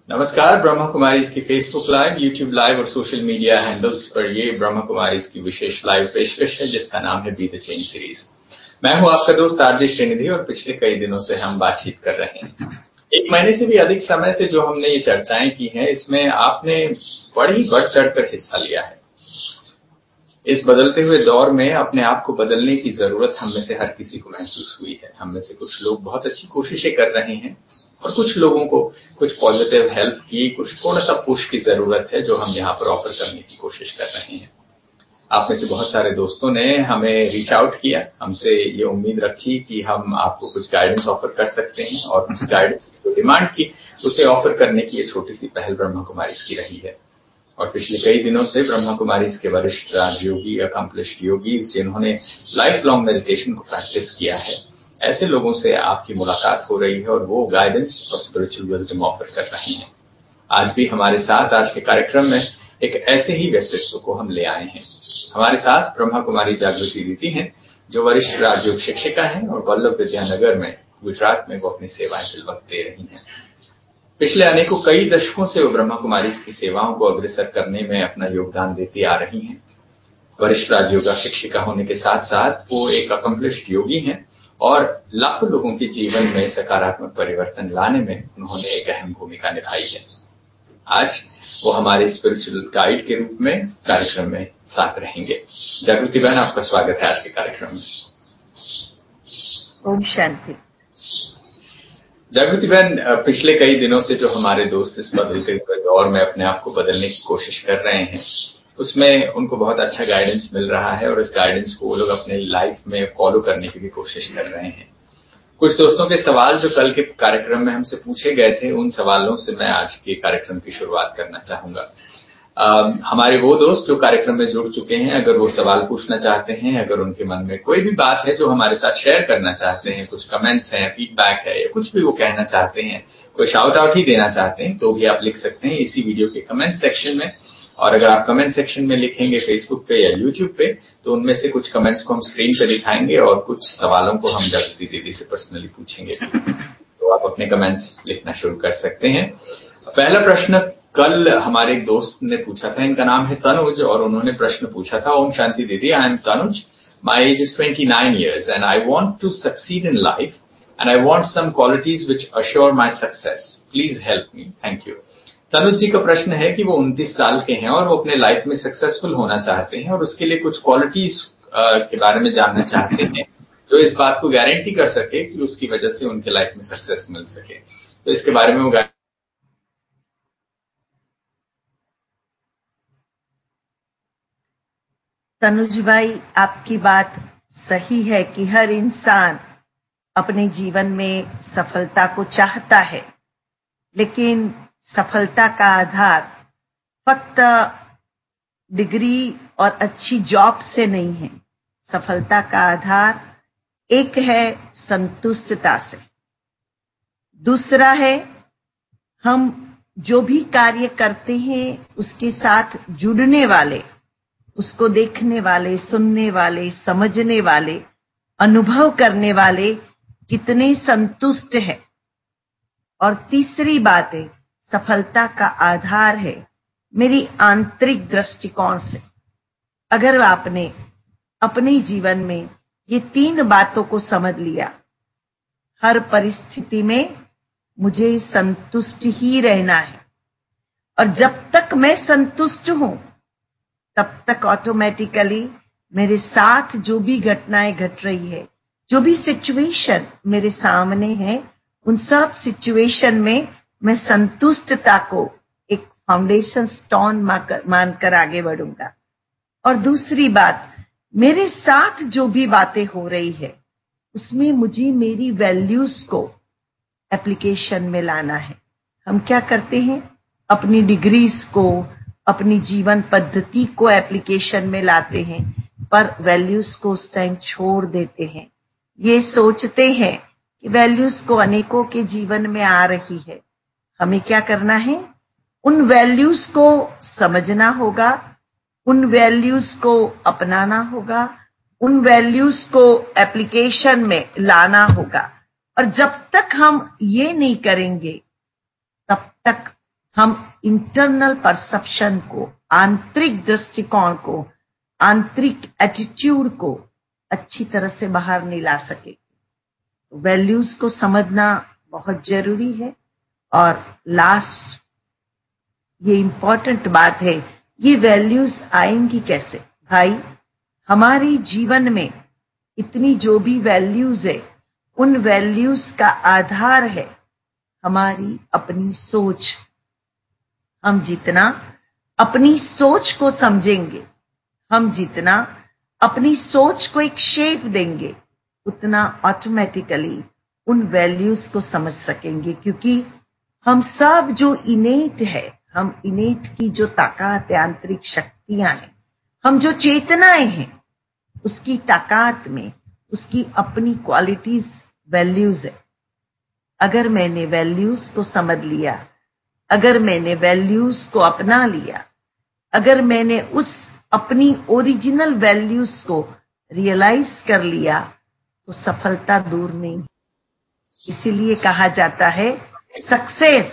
नमस्कार। ब्रह्मा कुमारीज की Facebook live, YouTube live और सोशल मीडिया हैंडल्स पर ये ब्रह्मा कुमारीज की विशेष लाइव पेशकश है जिसका नाम है बी द चेंज सीरीज। मैं हूं आपका दोस्त आरजे श्रीनिधि और पिछले कई दिनों से हम बातचीत कर रहे हैं। एक महीने से भी अधिक समय से जो हमने ये चर्चाएं की हैं, इसमें आपने बड़ी बढ़ चढ़कर हिस्सा लिया है। इस बदलते हुए दौर में अपने आप को बदलने की जरूरत हम में से हर किसी को महसूस हुई है। हम में से कुछ लोग बहुत अच्छी कोशिशें कर रहे हैं और कुछ लोगों को कुछ पॉजिटिव हेल्प की, कुछ थोड़ा सा पुश की जरूरत है जो हम यहाँ पर ऑफर करने की कोशिश कर रहे हैं। आप में से बहुत सारे दोस्तों ने हमें रीच आउट किया, हमसे ये उम्मीद रखी कि हम आपको कुछ गाइडेंस ऑफर कर सकते हैं और उस गाइडेंस की जो डिमांड की उसे ऑफर करने की ये छोटी सी पहल ब्रह्मा कुमारीज की रही है। और पिछले कई दिनों से ब्रह्मा कुमारीज के वरिष्ठ राजयोगी, अकम्प्लिश्ड योगी जिन्होंने लाइफ लॉन्ग मेडिटेशन को प्रैक्टिस किया है, ऐसे लोगों से आपकी मुलाकात हो रही है और वो गाइडेंस और स्पिरिचुअल विजडम ऑफर कर रहे हैं। आज भी हमारे साथ आज के कार्यक्रम में एक ऐसे ही व्यक्तित्व को हम ले आए हैं। हमारे साथ ब्रह्मा कुमारी जागृति दीदी हैं, जो वरिष्ठ राजयोग शिक्षिका हैं और वल्लभ विद्यानगर में गुजरात में वो अपनी सेवाएं फिलवक्त दे रही हैं। पिछले अनेकों कई दशकों से वो ब्रह्मा कुमारीज की सेवाओं को अग्रसर करने में अपना योगदान देती आ रही हैं। वरिष्ठ राजयोगा शिक्षिका होने के साथ साथ वो एक अकम्प्लिश्ड योगी हैं और लाखों लोगों के जीवन में सकारात्मक परिवर्तन लाने में उन्होंने एक अहम भूमिका निभाई है। आज वो हमारे स्पिरिचुअल गाइड के रूप में कार्यक्रम में साथ रहेंगे। जागृति बहन, आपका स्वागत है आज के कार्यक्रम में। ओम शांति। जागृति बहन, पिछले कई दिनों से जो हमारे दोस्त इस बदलते हुए दौर में अपने आप को बदलने की कोशिश कर रहे हैं, उसमें उनको बहुत अच्छा गाइडेंस मिल रहा है और इस गाइडेंस को वो लोग अपने लाइफ में फॉलो करने की भी कोशिश कर रहे हैं। कुछ दोस्तों के सवाल जो कल के कार्यक्रम में हमसे पूछे गए थे, उन सवालों से मैं आज के कार्यक्रम की शुरुआत करना चाहूंगा। हमारे वो दोस्त जो कार्यक्रम में जुड़ चुके हैं, अगर वो सवाल पूछना चाहते हैं, अगर उनके मन में कोई भी बात है जो हमारे साथ शेयर करना चाहते हैं, कुछ कमेंट्स हैं, फीडबैक है या कुछ भी वो कहना चाहते हैं, कोई शाउट आउट ही देना चाहते हैं, तो भी आप लिख सकते हैं इसी वीडियो के कमेंट सेक्शन में। और अगर आप कमेंट सेक्शन में लिखेंगे फेसबुक पे या यूट्यूब पे, तो उनमें से कुछ कमेंट्स को हम स्क्रीन पे दिखाएंगे और कुछ सवालों को हम जागृति दीदी से पर्सनली पूछेंगे। तो आप अपने कमेंट्स लिखना शुरू कर सकते हैं। पहला प्रश्न कल हमारे एक दोस्त ने पूछा था, इनका नाम है तनुज और उन्होंने प्रश्न पूछा था। ओम शांति दीदी, I am Tanuj, my age is 29 years and I want to succeed in life and I want some qualities which assure my success, please help me, thank you. Tanuj ji का प्रश्न है कि वो 29 साल के हैं और वो अपने लाइफ में सक्सेसफुल होना चाहते हैं और उसके लिए कुछ क्वालिटीज के बारे में जानना चाहते हैं जो इस बात को गारंटी कर सके कि उसकी वजह से उनके लाइफ में सक्सेस मिल सके। तो इसके बारे में वो तनुज भाई, आपकी बात सही है कि हर इंसान अपने जीवन में सफलता को चाहता है, लेकिन सफलता का आधार फक्त डिग्री और अच्छी जॉब से नहीं है। सफलता का आधार एक है संतुष्टता से, दूसरा है हम जो भी कार्य करते हैं उसके साथ जुड़ने वाले, उसको देखने वाले, सुनने वाले, समझने वाले, अनुभव करने वाले कितने संतुष्ट हैं। और तीसरी बात है, सफलता का आधार है मेरी आंतरिक दृष्टिकोण से। अगर आपने अपने जीवन में ये 3 बातों को समझ लिया, हर परिस्थिति में मुझे संतुष्ट ही रहना है और जब तक मैं संतुष्ट हूं तब तक ऑटोमेटिकली मेरे साथ जो भी घटनाएं घट रही है, जो भी सिचुएशन मेरे सामने है, उन सब सिचुएशन में मैं संतुष्टता को एक फाउंडेशन स्टोन मानकर आगे बढ़ूंगा। और दूसरी बात, मेरे साथ जो भी बातें हो रही है उसमें मुझे मेरी वैल्यूज को एप्लीकेशन में लाना है। हम क्या करते हैं, अपनी डिग्रीज को, अपनी जीवन पद्धति को एप्लीकेशन में लाते हैं, पर वैल्यूज को उस टाइम छोड़ देते हैं। ये सोचते हैं कि वैल्यूज को अनेकों के जीवन में आ रही है। हमें क्या करना है, उन वैल्यूज को समझना होगा, उन वैल्यूज को अपनाना होगा, उन वैल्यूज को एप्लीकेशन में लाना होगा। और जब तक हम ये नहीं करेंगे तब तक हम इंटरनल परसेप्शन को, आंतरिक दृष्टिकोण को, आंतरिक एटीट्यूड को अच्छी तरह से बाहर नहीं ला सके। वैल्यूज को समझना बहुत जरूरी है। और लास्ट ये इम्पोर्टेंट बात है, ये वैल्यूज आएंगी कैसे? भाई, हमारी जीवन में इतनी जो भी वैल्यूज है, उन वैल्यूज का आधार है हमारी अपनी सोच। हम जितना अपनी सोच को समझेंगे, हम जितना अपनी सोच को एक शेप देंगे, उतना ऑटोमेटिकली उन वैल्यूज को समझ सकेंगे। क्योंकि हम सब जो इनेट है, हम इनेट की जो ताकत है, आंतरिक शक्तियां हैं, हम जो चेतनाएं हैं, उसकी ताकत में उसकी अपनी क्वालिटीज, वैल्यूज है। अगर मैंने वैल्यूज को समझ लिया, अगर मैंने वैल्यूज को अपना लिया, अगर मैंने उस अपनी ओरिजिनल वैल्यूज को रियलाइज कर लिया, तो सफलता दूर नहीं। इसीलिए कहा जाता है सक्सेस,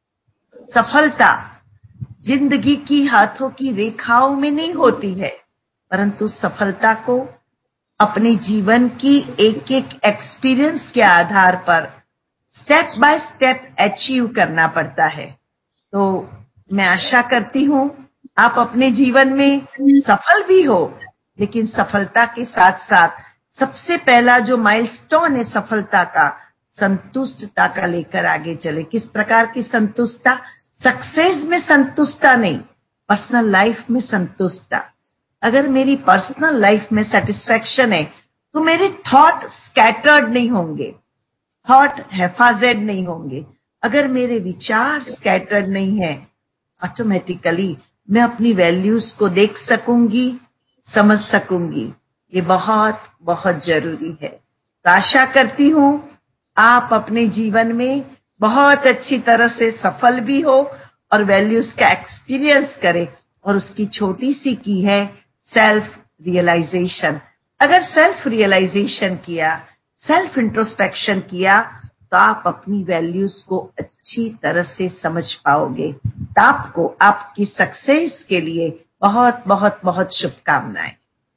सफलता जिंदगी की हाथों की रेखाओं में नहीं होती है, परंतु सफलता को अपने जीवन की एक एक एक्सपीरियंस के आधार पर स्टेप बाय स्टेप अचीव करना पड़ता है। तो मैं आशा करती हूं आप अपने जीवन में सफल भी हो, लेकिन सफलता के साथ साथ सबसे पहला जो माइलस्टोन है सफलता का, संतुष्टता का लेकर आगे चले। किस प्रकार की संतुष्टता? सक्सेस में संतुष्टता नहीं, पर्सनल लाइफ में संतुष्टता। अगर मेरी पर्सनल लाइफ में सेटिस्फैक्शन है, तो मेरे थॉट स्कैटर्ड नहीं होंगे, थॉट हैफाजेड नहीं होंगे। अगर मेरे विचार स्कैटर्ड नहीं है, ऑटोमेटिकली मैं अपनी वैल्यूज को देख सकूंगी, समझ सकूंगी। ये बहुत बहुत जरूरी है। तो आशा करती हूं आप अपने जीवन में बहुत अच्छी तरह से सफल भी हो और वैल्यूज का एक्सपीरियंस करें। और उसकी छोटी सी की है सेल्फ रियलाइजेशन। अगर सेल्फ रियलाइजेशन किया, सेल्फ इंट्रोस्पेक्शन किया, तो आप अपनी वैल्यूज को अच्छी तरह से समझ पाओगे। तो आपको आपकी सक्सेस के लिए बहुत बहुत बहुत शुभकामनाएं।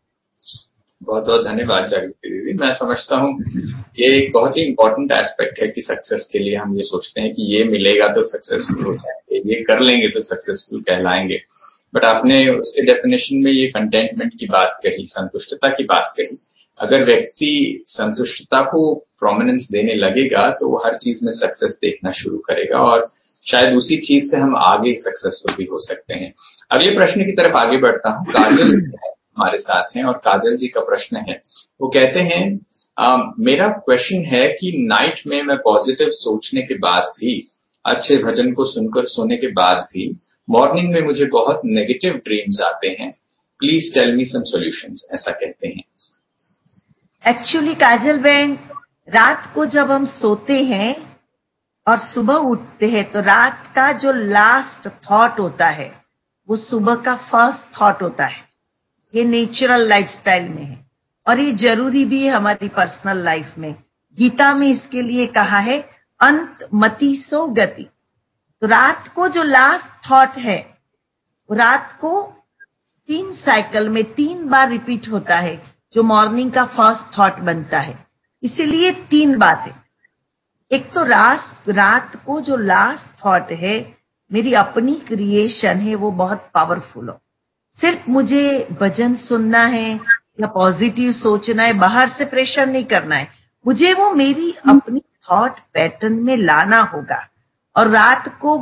बहुत बहुत धन्यवाद जागृति दीदी। मैं समझता हूँ ये एक बहुत ही इम्पोर्टेंट एस्पेक्ट है कि सक्सेस के लिए हम ये सोचते हैं कि ये मिलेगा तो सक्सेसफुल हो जाएंगे, ये कर लेंगे तो सक्सेसफुल कहलाएंगे। बट आपने उसके डेफिनेशन में ये कंटेंटमेंट की बात कही, संतुष्टता की बात कही। अगर व्यक्ति संतुष्टता को प्रोमिनेंस देने लगेगा तो वो हर चीज में सक्सेस देखना शुरू करेगा और शायद उसी चीज से हम आगे सक्सेसफुल भी हो सकते हैं। अगले प्रश्न की तरफ आगे बढ़ता हूँ। काजल हमारे साथ हैं और काजल जी का प्रश्न है, वो कहते हैं मेरा क्वेश्चन है कि नाइट में मैं पॉजिटिव सोचने के बाद भी, अच्छे भजन को सुनकर सोने के बाद भी मॉर्निंग में मुझे बहुत नेगेटिव ड्रीम्स आते हैं, please tell me some solutions, ऐसा कहते हैं। एक्चुअली काजल बहन, रात को जब हम सोते हैं और सुबह उठते हैं, तो रात का जो लास्ट थॉट होता है वो सुबह का फर्स्ट थॉट होता है। ये नेचुरल लाइफस्टाइल में है और ये जरूरी भी है हमारी पर्सनल लाइफ में। गीता में इसके लिए कहा है अंत मति सो गति। तो रात को जो लास्ट थॉट है, वो रात को 3 साइकिल में 3 बार रिपीट होता है, जो मॉर्निंग का फर्स्ट थॉट बनता है। इसीलिए 3 बातें। एक तो रात को जो लास्ट थॉट है, मेरी अपनी क्रिएशन है, वो बहुत पावरफुल हो। सिर्फ मुझे भजन सुनना है या पॉजिटिव सोचना है, बाहर से प्रेशर नहीं करना है, मुझे वो मेरी अपनी थॉट पैटर्न में लाना होगा। और रात को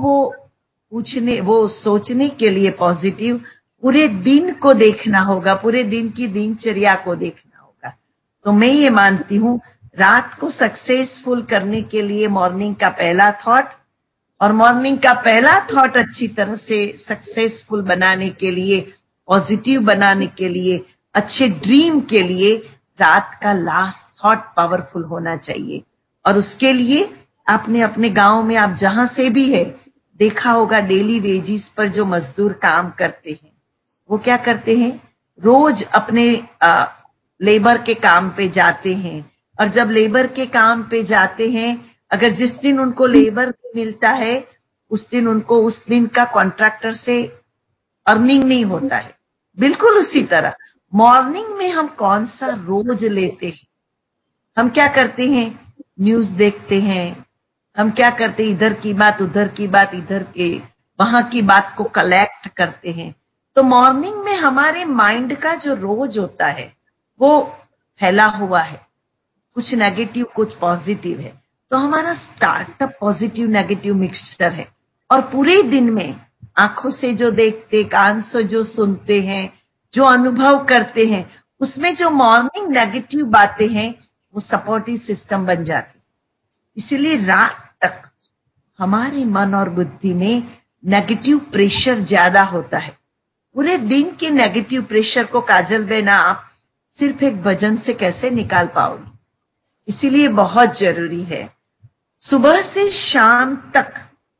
वो सोचने के लिए पॉजिटिव पूरे दिन को देखना होगा, पूरे दिन की दिनचर्या को देखना होगा। तो मैं ये मानती हूँ रात को सक्सेसफुल करने के लिए मॉर्निंग का पहला थॉट, और मॉर्निंग का पहला थॉट अच्छी तरह से सक्सेसफुल बनाने के लिए, पॉजिटिव बनाने के लिए, अच्छे ड्रीम के लिए रात का लास्ट थॉट पावरफुल होना चाहिए। और उसके लिए आपने अपने गांव में, आप जहां से भी है, देखा होगा डेली वेजिस पर जो मजदूर काम करते हैं, वो क्या करते हैं, रोज अपने लेबर के काम पे जाते हैं। और जब लेबर के काम पे जाते हैं, अगर जिस दिन उनको लेबर मिलता है, उस दिन उनको उस दिन का कॉन्ट्रैक्टर से अर्निंग नहीं होता है। बिल्कुल उसी तरह मॉर्निंग में हम कौन सा रोज लेते हैं, हम क्या करते हैं, न्यूज देखते हैं, हम क्या करते हैं, इधर की बात उधर की बात, इधर के वहां की बात को कलेक्ट करते हैं। तो मॉर्निंग में हमारे माइंड का जो रोज होता है वो फैला हुआ है, कुछ नेगेटिव कुछ पॉजिटिव है। तो हमारा स्टार्टअप पॉजिटिव नेगेटिव मिक्सचर है। और पूरे दिन में आंखों से जो देखते, कान से जो सुनते हैं, जो अनुभव करते हैं, उसमें जो मॉर्निंग नेगेटिव बातें हैं वो सपोर्टिव सिस्टम बन जाती। इसीलिए रात तक हमारे मन और बुद्धि में नेगेटिव प्रेशर ज्यादा होता है। पूरे दिन के नेगेटिव प्रेशर को काजल बहन आप सिर्फ एक भजन से कैसे निकाल पाओगे। इसीलिए बहुत जरूरी है सुबह से शाम तक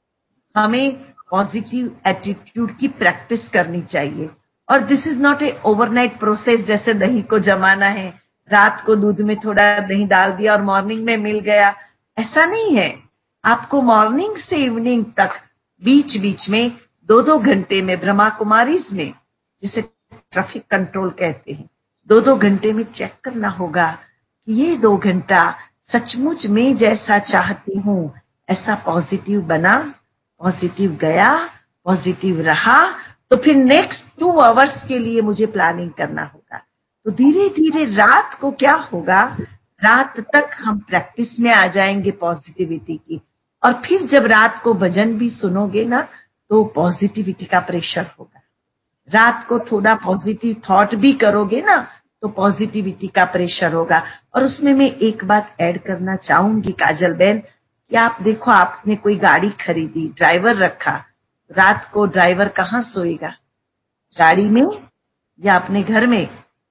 हमें पॉजिटिव एटीट्यूड की प्रैक्टिस करनी चाहिए। और this is not a overnight process, जैसे दही को जमाना है, रात को दूध में थोड़ा दही डाल दिया और मॉर्निंग में मिल गया, ऐसा नहीं है। आपको मॉर्निंग से इवनिंग तक बीच बीच में 2-2 घंटे में ब्रह्मा कुमारीज में, जिसे ट्रैफिक कंट्रोल कहते हैं, 2-2 घंटे में चेक करना होगा कि ये 2 घंटा सचमुच में जैसा चाहती हूं ऐसा पॉजिटिव बना, पॉजिटिव गया, पॉजिटिव रहा। तो फिर नेक्स्ट 2 आवर्स के लिए मुझे प्लानिंग करना होगा। तो धीरे धीरे रात को क्या होगा, रात तक हम प्रैक्टिस में आ जाएंगे पॉजिटिविटी की। और फिर जब रात को भजन भी सुनोगे ना तो पॉजिटिविटी का प्रेशर होगा। रात को थोड़ा पॉजिटिव थॉट भी करोगे ना तो पॉजिटिविटी का प्रेशर होगा। और उसमें मैं एक बात ऐड करना चाहूंगी काजल बहन कि आप देखो, आपने कोई गाड़ी खरीदी, ड्राइवर रखा, रात को ड्राइवर कहाँ सोएगा, गाड़ी में या अपने घर में?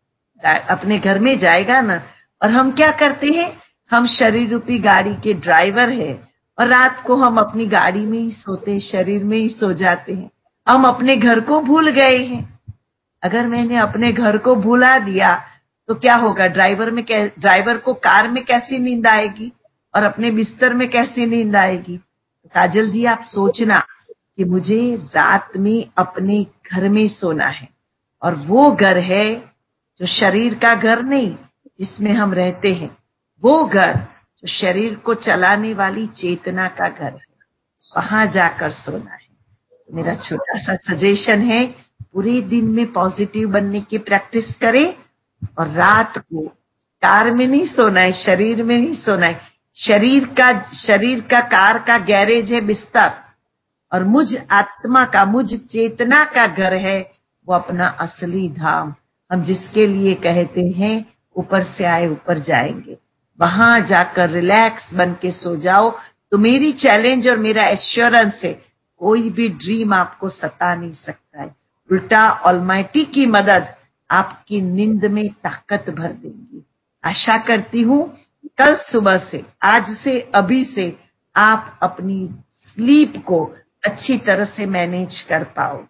अपने घर में जाएगा ना। और हम क्या करते हैं, हम शरीर रूपी गाड़ी के ड्राइवर है और रात को हम अपनी गाड़ी में ही सोते, शरीर में ही सो जाते हैं। हम अपने घर को भूल गए हैं। अगर मैंने अपने घर को भुला दिया तो क्या होगा, ड्राइवर को कार में कैसी नींद आएगी और अपने बिस्तर में कैसी नींद आएगी। तो काजल जी आप सोचना कि मुझे रात में अपने घर में सोना है। और वो घर है जो शरीर का घर नहीं जिसमें हम रहते हैं, वो घर जो शरीर को चलाने वाली चेतना का घर है, वहां जाकर सोना है। मेरा छोटा सा सजेशन है, पूरे दिन में पॉजिटिव बनने की प्रैक्टिस करें और रात को कार में नहीं सोना है, शरीर में नहीं सोना है। शरीर का कार का गैरेज है बिस्तर, और मुझ आत्मा का, मुझ चेतना का घर है वो अपना असली धाम। हम जिसके लिए कहते हैं ऊपर से आए ऊपर जाएंगे, वहां जाकर रिलैक्स बन के सो जाओ। तो मेरी चैलेंज और मेरा एश्योरेंस है, कोई भी ड्रीम आपको सता नहीं सकता है। उल्टा ऑलमाइटी की मदद आपकी नींद में ताकत भर देंगी। आशा करती हूँ कल सुबह से, आज से, अभी से आप अपनी स्लीप को अच्छी तरह से मैनेज कर पाओ।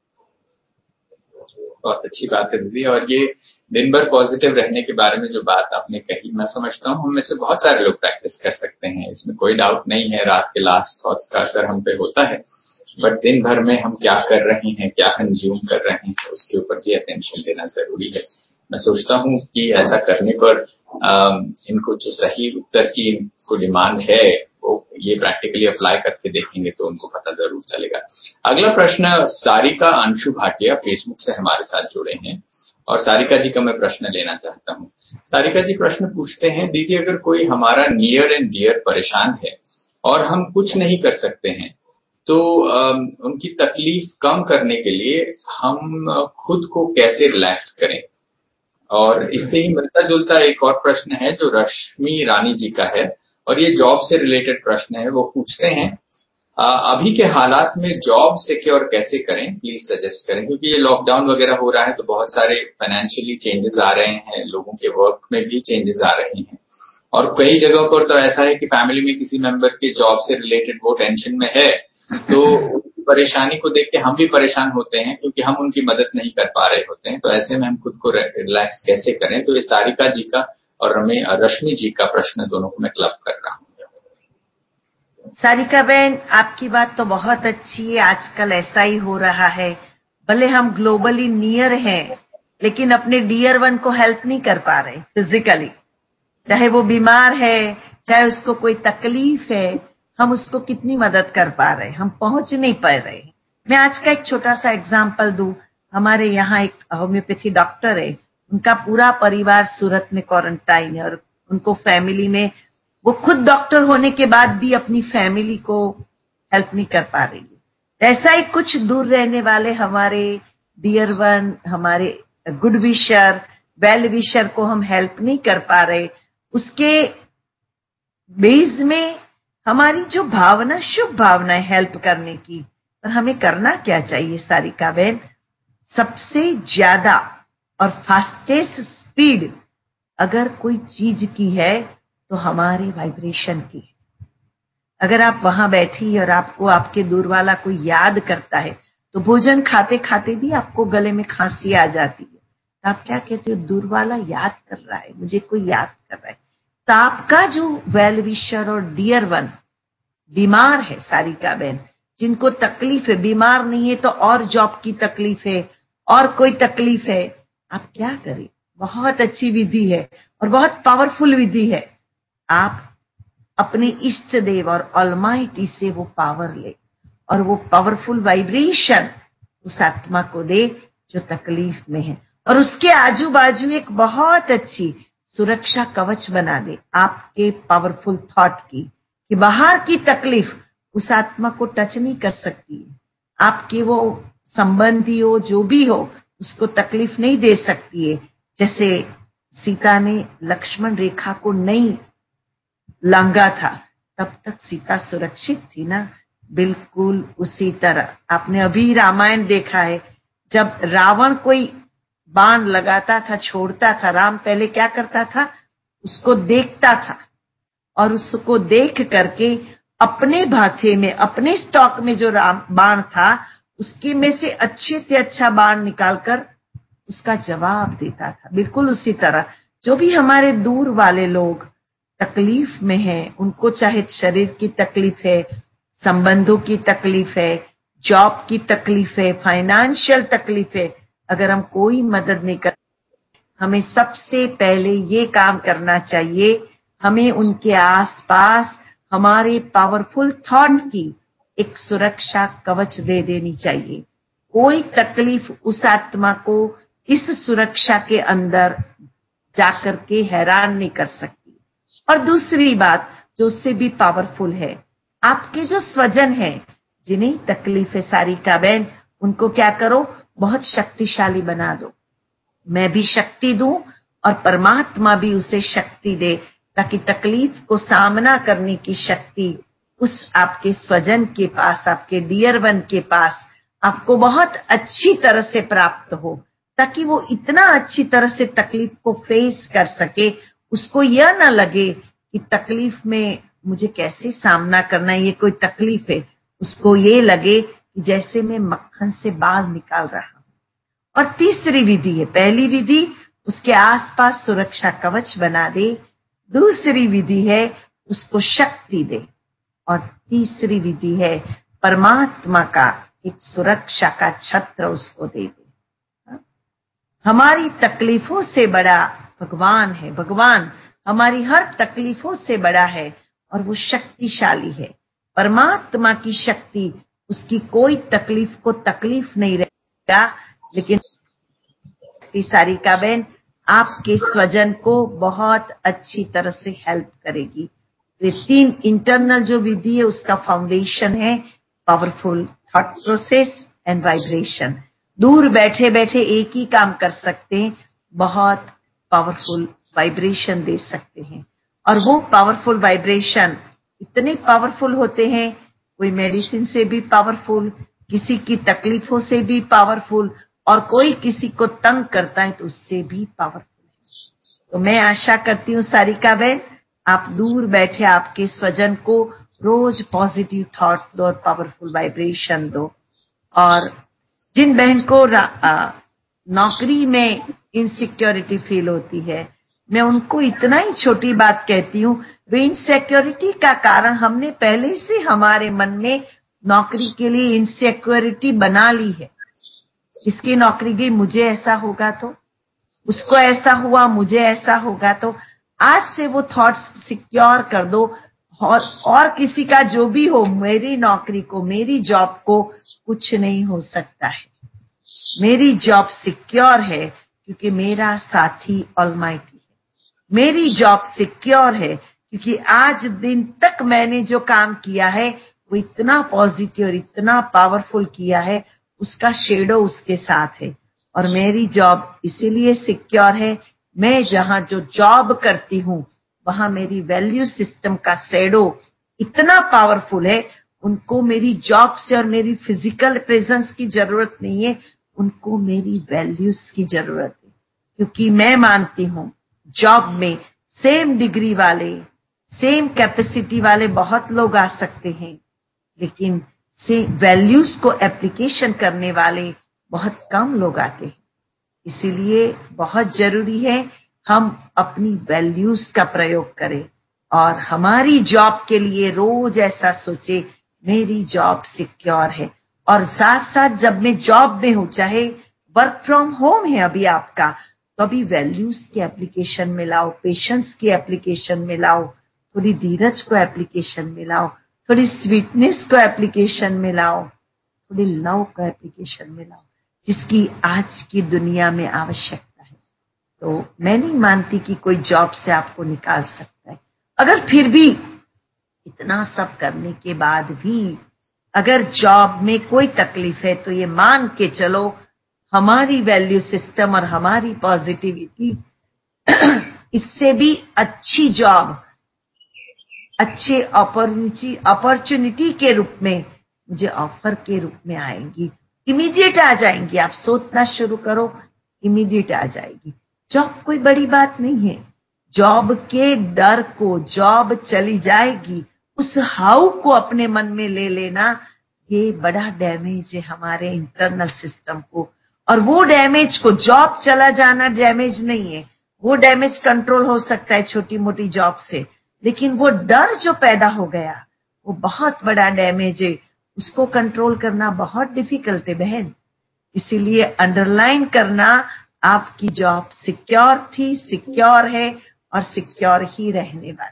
बहुत अच्छी बात है दीदी। और ये दिन भर पॉजिटिव रहने के बारे में जो बात आपने कही, मैं समझता हूँ हम में से बहुत सारे लोग प्रैक्टिस कर सकते हैं, इसमें कोई डाउट नहीं है। रात के लास्ट थॉट्स का असर हम पे होता है, बट दिन भर में हम क्या कर रहे हैं, क्या कंज्यूम कर रहे हैं, उसके ऊपर भी अटेंशन देना जरूरी है। मैं सोचता हूँ कि ऐसा करने पर इनको जो सही उत्तर की इनको डिमांड है वो ये प्रैक्टिकली अप्लाई करके देखेंगे तो उनको पता जरूर चलेगा। अगला प्रश्न सारिका अंशु भाटिया फेसबुक से हमारे साथ जुड़े हैं और सारिका जी का मैं प्रश्न लेना चाहता हूँ। सारिका जी प्रश्न पूछते हैं, दीदी अगर कोई हमारा नियर एंड डियर परेशान है और हम कुछ नहीं कर सकते हैं तो उनकी तकलीफ कम करने के लिए हम खुद को कैसे रिलैक्स करें? और इससे ही मिलता जुलता एक और प्रश्न है जो रश्मि रानी जी का है और ये जॉब से रिलेटेड प्रश्न है। वो पूछते हैं, अभी के हालात में जॉब सिक्योर कैसे करें, प्लीज सजेस्ट करें। क्योंकि ये लॉकडाउन वगैरह हो रहा है तो बहुत सारे फाइनेंशियली चेंजेस आ रहे हैं, लोगों के वर्क में भी चेंजेस आ रहे हैं और कई जगहों पर तो ऐसा है कि फैमिली में किसी मेंबर के जॉब से रिलेटेड वो टेंशन में है तो उनकी परेशानी को देख के हम भी परेशान होते हैं क्योंकि हम उनकी मदद नहीं कर पा रहे होते हैं। तो ऐसे में हम खुद को रिलैक्स कैसे करें? तो ये सारिका जी का और रश्मि जी का प्रश्न दोनों को मैं क्लब कर रहा हूँ। सारिका बहन, आपकी बात तो बहुत अच्छी है। आजकल ऐसा ही हो रहा है, भले हम ग्लोबली नियर हैं लेकिन अपने डियर वन को हेल्प नहीं कर पा रहे फिजिकली। चाहे वो बीमार है, चाहे उसको कोई तकलीफ है, हम उसको कितनी मदद कर पा रहे हैं, हम पहुंच नहीं पा रहे। मैं आज का एक छोटा सा एग्जांपल दूं। हमारे यहाँ एक होम्योपैथी डॉक्टर है, उनका पूरा परिवार सूरत में क्वारंटाइन है और उनको फैमिली में, वो खुद डॉक्टर होने के बाद भी अपनी फैमिली को हेल्प नहीं कर पा रही है। ऐसा ही कुछ दूर रहने वाले हमारे डियर वन, हमारे गुड विशर, वेल विशर को हम हेल्प नहीं कर पा रहे। उसके बेस में हमारी जो भावना, शुभ भावना है हेल्प करने की, पर हमें करना क्या चाहिए सारिका बहन? सबसे ज्यादा और फास्टेस्ट स्पीड अगर कोई चीज की है तो हमारे वाइब्रेशन की है। अगर आप वहां बैठी और आपको आपके दूर वाला कोई याद करता है, तो भोजन खाते खाते भी आपको गले में खांसी आ जाती है, तो आप क्या कहते हो? दूर वाला याद कर रहा है, मुझे कोई याद कर रहा है। तो आपका जो वेल विशर और डियर वन बीमार है सारिका बहन, जिनको तकलीफ है, बीमार नहीं है तो और जॉब की तकलीफ है और कोई तकलीफ है, आप क्या करें? बहुत अच्छी विधि है और बहुत पावरफुल विधि है। आप अपने इष्ट देव और ऑलमाइटी से वो पावर ले और वो पावरफुल वाइब्रेशन उस आत्मा को दे जो तकलीफ में है, और उसके आजू बाजू एक बहुत अच्छी सुरक्षा कवच बना दे आपके पावरफुल थॉट की, कि बाहर की तकलीफ उस आत्मा को टच नहीं कर सकती है। आपके वो संबंधी हो, जो भी हो, उसको तकलीफ नहीं दे सकती है। जैसे सीता ने लक्ष्मण रेखा को नहीं लांगा था, तब तक सीता सुरक्षित थी ना। बिल्कुल उसी तरह आपने अभी रामायण देखा है, जब रावण कोई बाण लगाता था, छोड़ता था, राम पहले क्या करता था? उसको देखता था और उसको देख करके अपने भाथे में, अपने स्टॉक में जो राम बाण था, उसके में से अच्छे से अच्छा बाण निकालकर उसका जवाब देता था। बिल्कुल उसी तरह जो भी हमारे दूर वाले लोग तकलीफ में हैं, उनको चाहे शरीर की तकलीफ है, संबंधों की तकलीफ है, जॉब की तकलीफ है, फाइनेंशियल तकलीफ है, अगर हम कोई मदद नहीं कर, हमें सबसे पहले ये काम करना चाहिए, हमें उनके आसपास हमारे पावरफुल थॉट की एक सुरक्षा कवच दे देनी चाहिए। कोई तकलीफ उस आत्मा को इस सुरक्षा के अंदर जाकर के हैरान नहीं कर सकती। और दूसरी बात जो उससे भी पावरफुल है, आपके जो स्वजन हैं, जिन्हें तकलीफ है सारिका बहन, उनको क्या करो? बहुत शक्तिशाली बना दो। मैं भी शक्ति दूं और परमात्मा भी उसे शक्ति दे, ताकि तकलीफ को सामना करने की शक्ति उस आपके स्वजन के पास, आपके डियर वन के पास आपको बहुत अच्छी तरह से प्राप्त हो, ताकि वो इतना अच्छी तरह से तकलीफ को फेस कर सके। उसको यह ना लगे कि तकलीफ में मुझे कैसे सामना करना है, ये कोई तकलीफ है। उसको ये लगे कि जैसे मैं मक्खन से बाल निकाल रहा हूं। और तीसरी विधि है, पहली विधि उसके आसपास सुरक्षा कवच बना दे, दूसरी विधि है उसको शक्ति दे, और तीसरी विधि है परमात्मा का एक सुरक्षा का छत्र उसको दे दे। हमारी तकलीफों से बड़ा भगवान है। भगवान हमारी हर तकलीफों से बड़ा है और वो शक्तिशाली है। परमात्मा की शक्ति, उसकी कोई तकलीफ को तकलीफ नहीं रहेगा, लेकिन सारिका बहन आपके स्वजन को बहुत अच्छी तरह से हेल्प करेगी। ये तीन इंटरनल जो विधि है, उसका फाउंडेशन है powerful thought process and vibration. दूर बैठे बैठे एक ही काम कर सकते हैं, बहुत पावरफुल वाइब्रेशन दे सकते हैं। और वो पावरफुल वाइब्रेशन इतने पावरफुल होते हैं, कोई मेडिसिन से भी पावरफुल, किसी की तकलीफों से भी पावरफुल, और कोई किसी को तंग करता है तो उससे भी पावरफुल है। तो मैं आशा करती हूँ सारिका बहन, आप दूर बैठे आपके स्वजन को रोज पॉजिटिव थॉट दो और पावरफुल वाइब्रेशन दो। और जिन बहन को नौकरी में इनसिक्योरिटी फील होती है, मैं उनको इतना ही छोटी बात कहती हूँ, वे इनसिक्योरिटी का कारण हमने पहले से हमारे मन में नौकरी के लिए इनसिक्योरिटी बना ली है। इसकी नौकरी गई, मुझे ऐसा होगा तो, उसको ऐसा हुआ, मुझे ऐसा होगा तो। आज से वो थॉट्स सिक्योर कर दो, और किसी का जो भी हो, मेरी नौकरी को, मेरी जॉब को कुछ नहीं हो सकता है। मेरी जॉब सिक्योर है क्योंकि मेरा साथी ऑलमाइटी है। मेरी जॉब सिक्योर है क्योंकि आज दिन तक मैंने जो काम किया है वो इतना पॉजिटिव और इतना पावरफुल किया है, उसका शेडो उसके साथ है। और मेरी जॉब इसीलिए सिक्योर है, मैं जहां जो जॉब करती हूं वहां मेरी वैल्यू सिस्टम का शेडो इतना पावरफुल है, उनको मेरी जॉब से और मेरी फिजिकल प्रेजेंस की जरूरत नहीं है, उनको मेरी वैल्यूज की जरूरत है। क्योंकि मैं मानती हूं जॉब में सेम डिग्री वाले, सेम कैपेसिटी वाले बहुत लोग आ सकते हैं, लेकिन से वैल्यूज को एप्लीकेशन करने वाले बहुत कम लोग आते हैं। इसीलिए बहुत जरूरी है हम अपनी वैल्यूज का प्रयोग करें और हमारी जॉब के लिए रोज ऐसा सोचे, मेरी जॉब सिक्योर है। और साथ साथ जब मैं जॉब में हूं, चाहे वर्क फ्रॉम होम है अभी आपका, तो अभी वैल्यूज की एप्लीकेशन में लाओ, पेशेंस की एप्लीकेशन में लाओ, थोड़ी धीरज को एप्लीकेशन में लाओ, थोड़ी स्वीटनेस को एप्लीकेशन में लाओ, थोड़ी लव को एप्लीकेशन में लाओ, जिसकी आज की दुनिया में आवश्यकता है। तो मैं नहीं मानती कि कोई जॉब से आपको निकाल सकता है। अगर फिर भी इतना सब करने के बाद भी अगर जॉब में कोई तकलीफ है, तो ये मान के चलो हमारी वैल्यू सिस्टम और हमारी पॉजिटिविटी इससे भी अच्छी जॉब, अच्छे अपॉर्चुनिटी के रूप में मुझे ऑफर के रूप में आएंगी, इमीडिएट आ जाएंगी। आप सोचना शुरू करो, इमीडिएट आ जाएगी। जॉब कोई बड़ी बात नहीं है। जॉब के डर को, जॉब चली जाएगी, उस हाउ को अपने मन में ले लेना, ये बड़ा डैमेज है हमारे इंटरनल सिस्टम को। और वो डैमेज को, जॉब चला जाना डैमेज नहीं है, वो डैमेज कंट्रोल हो सकता है छोटी मोटी जॉब से, लेकिन वो डर जो पैदा हो गया वो बहुत बड़ा डैमेज है। उसको कंट्रोल करना बहुत डिफिकल्ट है बहन। इसीलिए अंडरलाइन करना, आपकी जॉब सिक्योर थी, सिक्योर है और सिक्योर ही रहने वाली।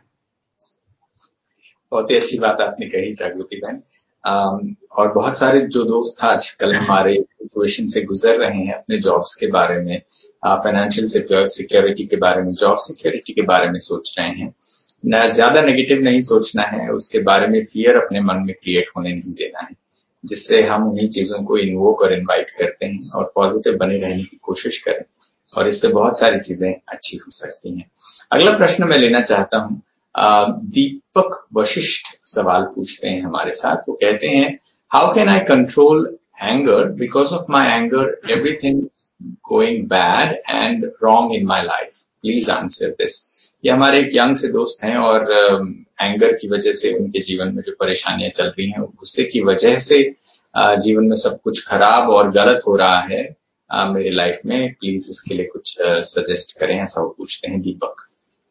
बहुत ही अच्छी बात आपने कही जागृति बहन। और बहुत सारे जो दोस्त आजकल हमारे सिचुएशन से गुजर रहे हैं, अपने जॉब्स के बारे में, फाइनेंशियल सिक्योरिटी के बारे में, जॉब सिक्योरिटी के बारे में सोच रहे हैं, ज्यादा नेगेटिव नहीं सोचना है, उसके बारे में फियर अपने मन में क्रिएट होने नहीं देना है, जिससे हम उन्हीं चीजों को इन्वोक और इनवाइट करते हैं और पॉजिटिव बने रहने की कोशिश करें, और इससे बहुत सारी चीजें अच्छी हो सकती हैं। अगला प्रश्न मैं लेना चाहता हूँ, दीपक वशिष्ठ सवाल पूछते हैं हमारे साथ। वो कहते हैं, how can I control anger, because of my anger everything going bad and wrong in my life, please answer this. ये हमारे एक यंग से दोस्त हैं और एंगर की वजह से उनके जीवन में जो परेशानियां चल रही हैं, गुस्से की वजह से जीवन में सब कुछ खराब और गलत हो रहा है मेरी लाइफ में, प्लीज इसके लिए कुछ सजेस्ट करें, ऐसा वो पूछते हैं दीपक।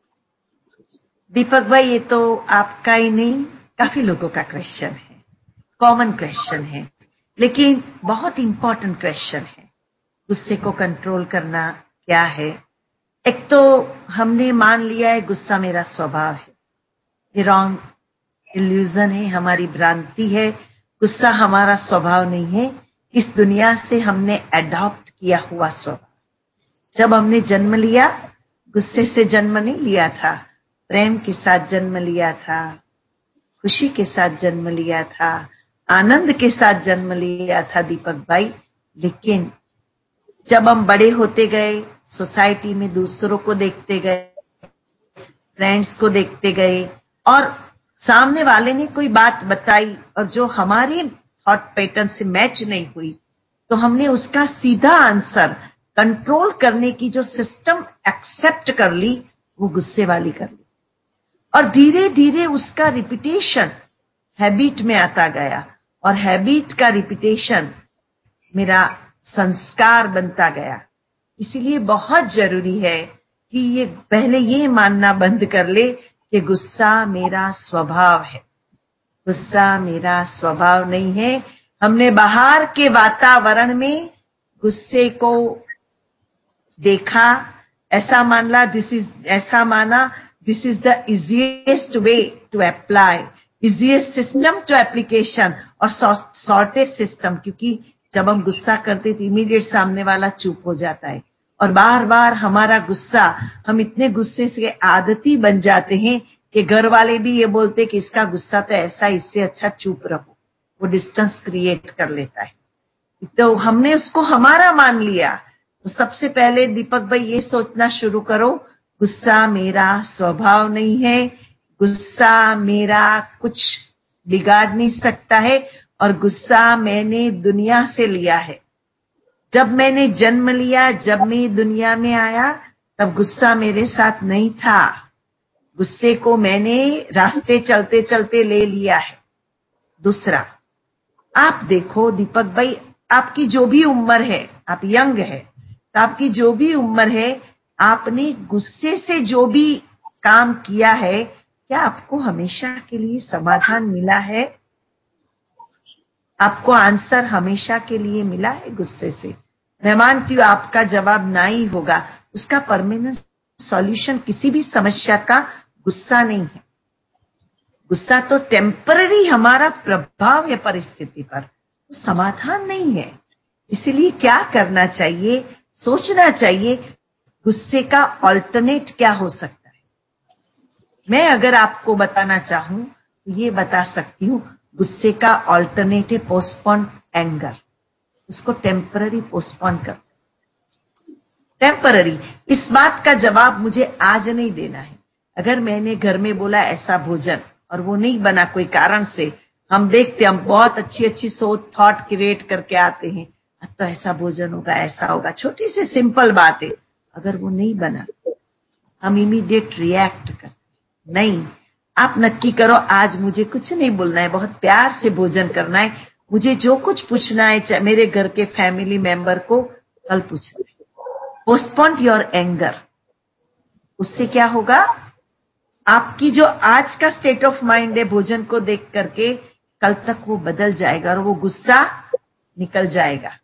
दीपक भाई, ये तो आपका ही नहीं, काफी लोगों का क्वेश्चन है, कॉमन क्वेश्चन है, लेकिन बहुत इंपॉर्टेंट क्वेश्चन है। गुस्से को कंट्रोल करना क्या है? एक तो हमने मान लिया है गुस्सा मेरा स्वभाव है, ये रॉन्ग इल्यूजन है, हमारी भ्रांति है। गुस्सा हमारा स्वभाव नहीं है, इस दुनिया से हमने अडॉप्ट किया हुआ स्वभाव। जब हमने जन्म लिया, गुस्से से जन्म नहीं लिया था, प्रेम के साथ जन्म लिया था, खुशी के साथ जन्म लिया था, आनंद के साथ जन्म लिया था दीपक भाई। लेकिन जब हम बड़े होते गए, सोसाइटी में दूसरों को देखते गए, फ्रेंड्स को देखते गए, और सामने वाले ने कोई बात बताई और जो हमारे थॉट पैटर्न से मैच नहीं हुई, तो हमने उसका सीधा आंसर कंट्रोल करने की जो सिस्टम एक्सेप्ट कर ली, वो गुस्से वाली कर ली। और धीरे धीरे उसका रिपीटेशन हैबिट में आता गया, और हैबिट का रिपीटेशन मेरा संस्कार बनता गया। इसीलिए बहुत जरूरी है कि ये पहले ये मानना बंद कर ले कि गुस्सा मेरा स्वभाव है। गुस्सा मेरा स्वभाव नहीं है। हमने बाहर के वातावरण में गुस्से को देखा, ऐसा माना this is the easiest way to apply, easiest system to application और शॉर्टेस्ट सिस्टम। क्योंकि जब हम गुस्सा करते तो इमीडिएट सामने वाला चुप हो जाता है और बार बार हमारा गुस्सा, हम इतने गुस्से से आदती बन जाते हैं कि घर वाले भी ये बोलते कि इसका गुस्सा तो ऐसा, इससे अच्छा चुप रहो। वो डिस्टेंस क्रिएट कर लेता है। तो हमने उसको हमारा मान लिया। तो सबसे पहले दीपक भाई ये सोचना शुरू करो, गुस्सा मेरा स्वभाव नहीं है, गुस्सा मेरा कुछ बिगाड़ नहीं सकता है और गुस्सा मैंने दुनिया से लिया है। जब मैंने जन्म लिया, जब मैं दुनिया में आया, तब गुस्सा मेरे साथ नहीं था। गुस्से को मैंने रास्ते चलते चलते ले लिया है। दूसरा, आप देखो दीपक भाई, आपकी जो भी उम्र है, आप यंग है, तो आपकी जो भी उम्र है, आपने गुस्से से जो भी काम किया है, क्या आपको हमेशा के लिए समाधान मिला है? आपको आंसर हमेशा के लिए मिला है गुस्से से? मैं मानती हूं आपका जवाब ना ही होगा। उसका परमानेंट सॉल्यूशन किसी भी समस्या का गुस्सा नहीं है। गुस्सा तो टेम्पररी हमारा प्रभाव है परिस्थिति पर, तो समाधान नहीं है। इसलिए क्या करना चाहिए? सोचना चाहिए गुस्से का ऑल्टरनेट क्या हो सकता है। मैं अगर आपको बताना चाहूं तो ये बता सकती हूं, गुस्से का ऑल्टरनेट है पोस्टपोन एंगर। उसको टेम्पररी पोस्टपोन कर, टेम्पररी। इस बात का जवाब मुझे आज नहीं देना है। अगर मैंने घर में बोला ऐसा भोजन और वो नहीं बना कोई कारण से, हम देखते, हम बहुत अच्छी अच्छी सोच थॉट क्रिएट करके आते हैं, अब तो ऐसा भोजन होगा, ऐसा होगा, छोटी सी सिंपल बात है। अगर वो नहीं बना, हम इमीडिएट रिएक्ट करते, नहीं आप नक्की करो आज मुझे कुछ नहीं बोलना है, बहुत प्यार से भोजन करना है, मुझे जो कुछ पूछना है मेरे घर के फैमिली मेंबर को कल पूछना है। Postpone your anger. उससे क्या होगा? आपकी जो आज का स्टेट ऑफ माइंड है भोजन को देख करके, कल तक वो बदल जाएगा और वो गुस्सा निकल जाएगा।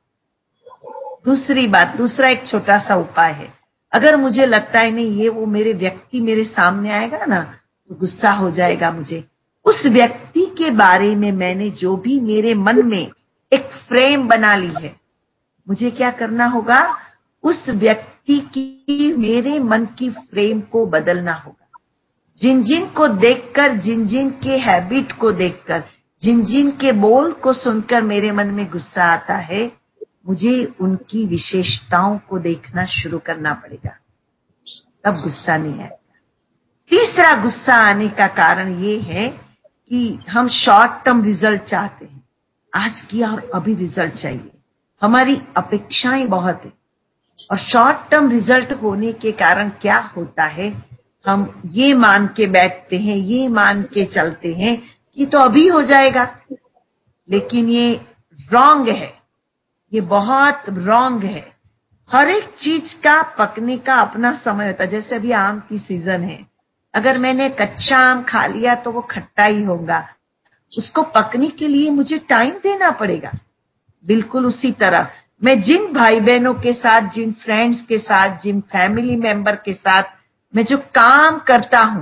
दूसरी बात, दूसरा एक छोटा सा उपाय है। अगर मुझे लगता है नहीं ये वो मेरे व्यक्ति मेरे सामने आएगा ना तो गुस्सा हो जाएगा मुझे, उस व्यक्ति के बारे में मैंने जो भी मेरे मन में एक फ्रेम बना ली है, मुझे क्या करना होगा? उस व्यक्ति की मेरे मन की फ्रेम को बदलना होगा। जिन जिन को देखकर, जिन जिन के हैबिट को देखकर, जिन जिन के बोल को सुनकर मेरे मन में गुस्सा आता है, मुझे उनकी विशेषताओं को देखना शुरू करना पड़ेगा, तब गुस्सा नहीं आएगा। तीसरा गुस्सा आने का कारण ये है कि हम शॉर्ट टर्म रिजल्ट चाहते हैं, आज किया और अभी रिजल्ट चाहिए। हमारी अपेक्षाएं बहुत है और शॉर्ट टर्म रिजल्ट होने के कारण क्या होता है, हम ये मान के बैठते हैं, ये मान के चलते हैं कि तो अभी हो जाएगा। लेकिन ये रॉन्ग है, ये बहुत रॉन्ग है। हर एक चीज का पकने का अपना समय होता है। जैसे अभी आम की सीजन है, अगर मैंने कच्चा आम खा लिया तो वो खट्टा ही होगा, उसको पकने के लिए मुझे टाइम देना पड़ेगा। बिल्कुल उसी तरह मैं जिन भाई बहनों के साथ, जिन फ्रेंड्स के साथ, जिन फैमिली मेंबर के साथ मैं जो काम करता हूं,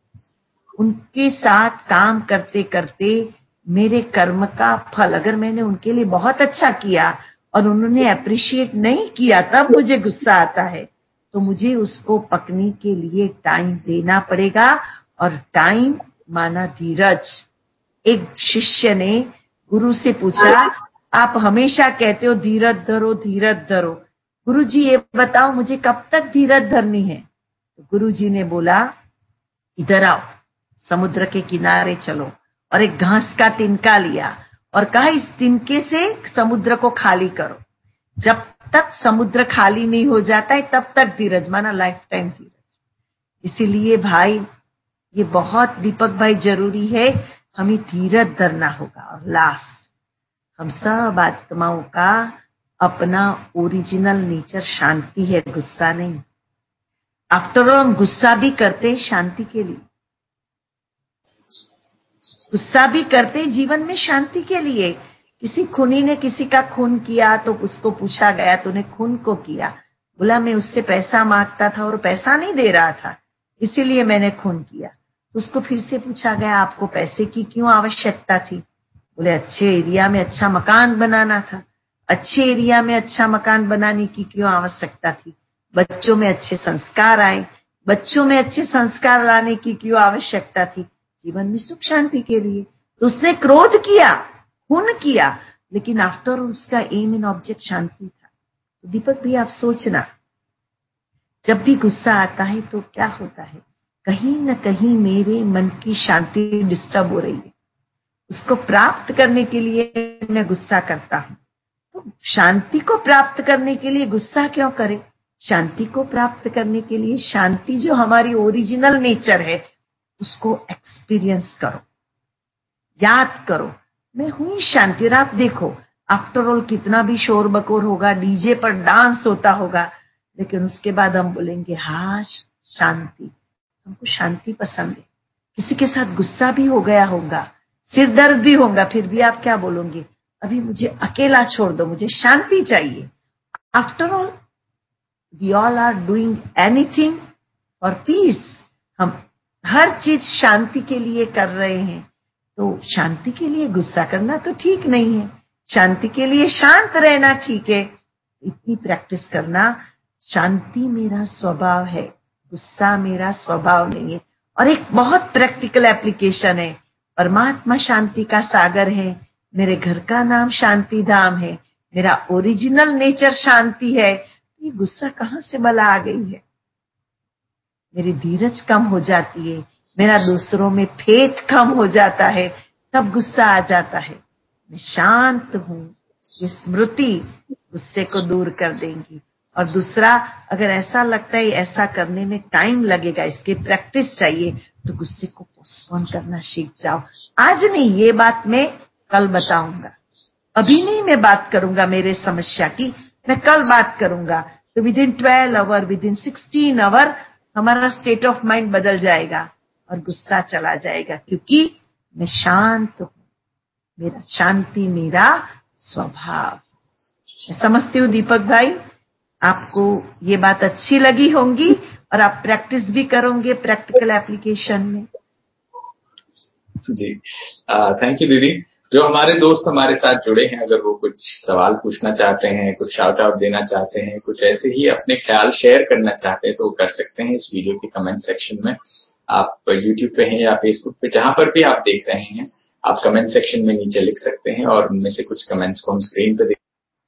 उनके साथ काम करते करते मेरे कर्म का फल, अगर मैंने उनके लिए बहुत अच्छा किया और उन्होंने अप्रिशिएट नहीं किया, तब मुझे गुस्सा आता है, तो मुझे उसको पकने के लिए टाइम देना पड़ेगा। और टाइम माना धीरज। एक शिष्य ने गुरु से पूछा, आप हमेशा कहते हो धीरज धरो, धीरज धरो, गुरुजी ये बताओ मुझे कब तक धीरज धरनी है? तो गुरुजी ने बोला, इधर आओ, समुद्र के किनारे चलो, और एक घास का तिनका लिया और कहा इस तिनके से समुद्र को खाली करो। जब तक समुद्र खाली नहीं हो जाता है तब तक धीरज, माना लाइफ टाइम धीरज। इसीलिए भाई ये बहुत दीपक भाई जरूरी है, हमें धीरज धरना होगा। और लास्ट, हम सब आत्माओं का अपना ओरिजिनल नेचर शांति है, गुस्सा नहीं। आफ्टर ऑल हम गुस्सा भी करते हैं शांति के लिए, गुस्सा भी करते हैं जीवन में शांति के लिए। किसी खूनी ने किसी का खून किया तो उसको पूछा गया तूने खून को किया, बोला मैं उससे पैसा मांगता था और पैसा नहीं दे रहा था इसीलिए मैंने खून किया। तो उसको फिर से पूछा गया आपको पैसे की क्यों आवश्यकता थी, बोले अच्छे एरिया में अच्छा मकान बनाना था। अच्छे एरिया में अच्छा मकान बनाने की क्यों आवश्यकता थी, बच्चों में अच्छे संस्कार आए, बच्चों में अच्छे संस्कार लाने की क्यों आवश्यकता थी, जीवन में सुख शांति के लिए। तो उसने क्रोध किया, खून किया, लेकिन आफ्टर उसका एम एंड ऑब्जेक्ट शांति था। तो दीपक भी आप सोचना, जब भी गुस्सा आता है तो क्या होता है, कहीं न कहीं मेरे मन की शांति डिस्टर्ब हो रही है, उसको प्राप्त करने के लिए मैं गुस्सा करता हूं। तो शांति को प्राप्त करने के लिए गुस्सा क्यों करें, शांति को प्राप्त करने के लिए शांति जो हमारी ओरिजिनल नेचर है उसको एक्सपीरियंस करो, याद करो मैं हुई शांति। और आप देखो आफ्टर ऑल कितना भी शोर बकोर होगा, डीजे पर डांस होता होगा, लेकिन उसके बाद हम बोलेंगे हाँ शांति, हमको शांति पसंद है। किसी के साथ गुस्सा भी हो गया होगा, सिर दर्द भी होगा, फिर भी आप क्या बोलोगे, अभी मुझे अकेला छोड़ दो, मुझे शांति चाहिए। After all we all are doing anything for peace, हम हर चीज शांति के लिए कर रहे हैं। तो शांति के लिए गुस्सा करना तो ठीक नहीं है, शांति के लिए शांत रहना ठीक है। इतनी प्रैक्टिस करना, शांति मेरा स्वभाव है, गुस्सा मेरा स्वभाव नहीं है। और एक बहुत प्रैक्टिकल एप्लीकेशन है, परमात्मा शांति का सागर है, मेरे घर का नाम शांति धाम है, मेरा ओरिजिनल नेचर शांति है। ये गुस्सा कहां से भला आ गई है, मेरी धीरज कम हो जाती है, मेरा दूसरों में फेथ कम हो जाता है, तब गुस्सा आ जाता है। मैं शांत हूं, ये स्मृति गुस्से को दूर कर देंगी। और दूसरा, अगर ऐसा लगता है ऐसा करने में टाइम लगेगा, इसकी प्रैक्टिस चाहिए, तो गुस्से को पोस्टपोन करना सीख जाओ। आज नहीं, ये बात मैं कल बताऊंगा, अभी नहीं मैं बात करूंगा मेरे समस्या की, मैं कल बात करूंगा। तो within 12 hour, within 16 hour हमारा स्टेट ऑफ माइंड बदल जाएगा और गुस्सा चला जाएगा, क्योंकि मैं शांत हूं, मेरा शांति मेरा स्वभाव। मैं समझती हूँ दीपक भाई, आपको ये बात अच्छी लगी होंगी और आप प्रैक्टिस भी करोगे प्रैक्टिकल एप्लीकेशन में। जी, थैंक यू दीदी। जो हमारे दोस्त हमारे साथ जुड़े हैं, अगर वो कुछ सवाल पूछना चाहते हैं, कुछ शाउट आउट देना चाहते हैं, कुछ ऐसे ही अपने ख्याल शेयर करना चाहते हैं, तो कर सकते हैं इस वीडियो के कमेंट सेक्शन में। आप यूट्यूब पे हैं या फेसबुक पे, जहां पर भी आप देख रहे हैं, आप कमेंट सेक्शन में नीचे लिख सकते हैं और उनमें से कुछ कमेंट्स को हम स्क्रीन पे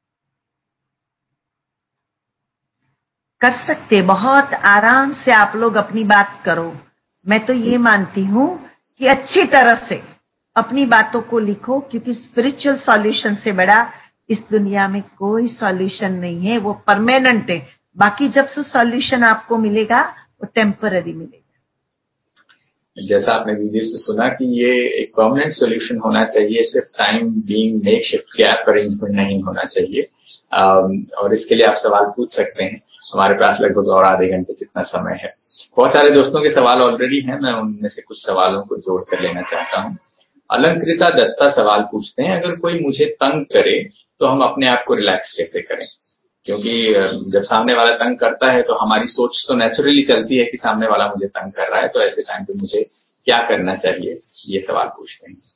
कर सकते, बहुत आराम से आप लोग अपनी बात करो। मैं तो ये मानती हूं कि अच्छी तरह से अपनी बातों को लिखो, क्योंकि स्पिरिचुअल सॉल्यूशन से बड़ा इस दुनिया में कोई सॉल्यूशन नहीं है, वो परमानेंट है। बाकी जब से सॉल्यूशन आपको मिलेगा वो टेम्पररी मिलेगा। जैसा आपने वीडियो से सुना कि ये एक परमानेंट सॉल्यूशन होना चाहिए, सिर्फ टाइम बीइंग मेकशिफ्ट के अरेंजमेंट नहीं होना चाहिए। और इसके लिए आप सवाल पूछ सकते हैं, हमारे पास लगभग और आधे घंटे जितना समय है। बहुत सारे दोस्तों के सवाल ऑलरेडी हैं, मैं उनमें से कुछ सवालों को जोड़ कर लेना चाहता हूँ। अलंकृता दत्ता सवाल पूछते हैं, अगर कोई मुझे तंग करे तो हम अपने आप को रिलैक्स कैसे करें, क्योंकि जब सामने वाला तंग करता है तो हमारी सोच तो नेचुरली चलती है कि सामने वाला मुझे तंग कर रहा है, तो ऐसे टाइम पे मुझे क्या करना चाहिए, ये सवाल पूछते हैं।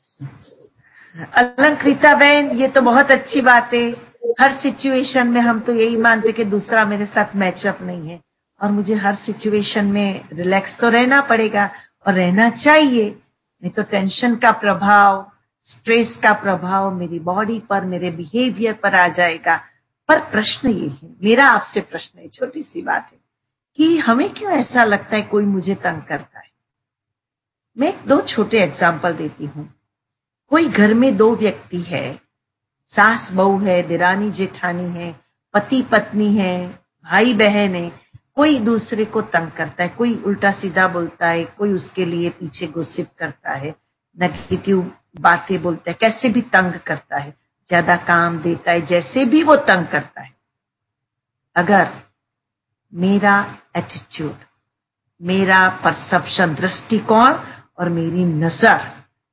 अलंकृता बहन, ये तो बहुत अच्छी बात है। हर सिचुएशन में हम तो यही मानते कि दूसरा मेरे साथ मैचअप नहीं है, और मुझे हर सिचुएशन में रिलैक्स तो रहना पड़ेगा और रहना चाहिए। नहीं तो टेंशन का प्रभाव, स्ट्रेस का प्रभाव मेरी बॉडी पर, मेरे बिहेवियर पर आ जाएगा। पर प्रश्न ये है, मेरा आपसे प्रश्न है, छोटी सी बात है, कि हमें क्यों ऐसा लगता है कोई मुझे तंग करता है। मैं दो छोटे एग्जाम्पल देती हूँ। कोई घर में दो व्यक्ति है, सास बहू है, दिरानी जेठानी है, पति पत्नी है, भाई बहन है। कोई दूसरे को तंग करता है, कोई उल्टा सीधा बोलता है, कोई उसके लिए पीछे गोसिप करता है, नेगेटिव बातें बोलता है, कैसे भी तंग करता है, ज्यादा काम देता है, जैसे भी वो तंग करता है। अगर मेरा एटीट्यूड, मेरा परसेप्शन, दृष्टिकोण और मेरी नजर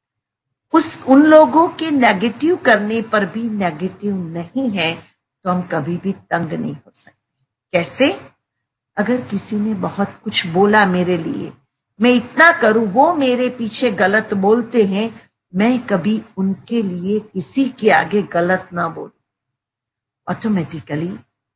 उन लोगों के नेगेटिव करने पर भी नेगेटिव नहीं है, तो हम कभी भी तंग नहीं हो सकते। कैसे? अगर किसी ने बहुत कुछ बोला मेरे लिए, मैं इतना करूं, वो मेरे पीछे गलत बोलते हैं, मैं कभी उनके लिए किसी के आगे गलत ना बोलूं। ऑटोमेटिकली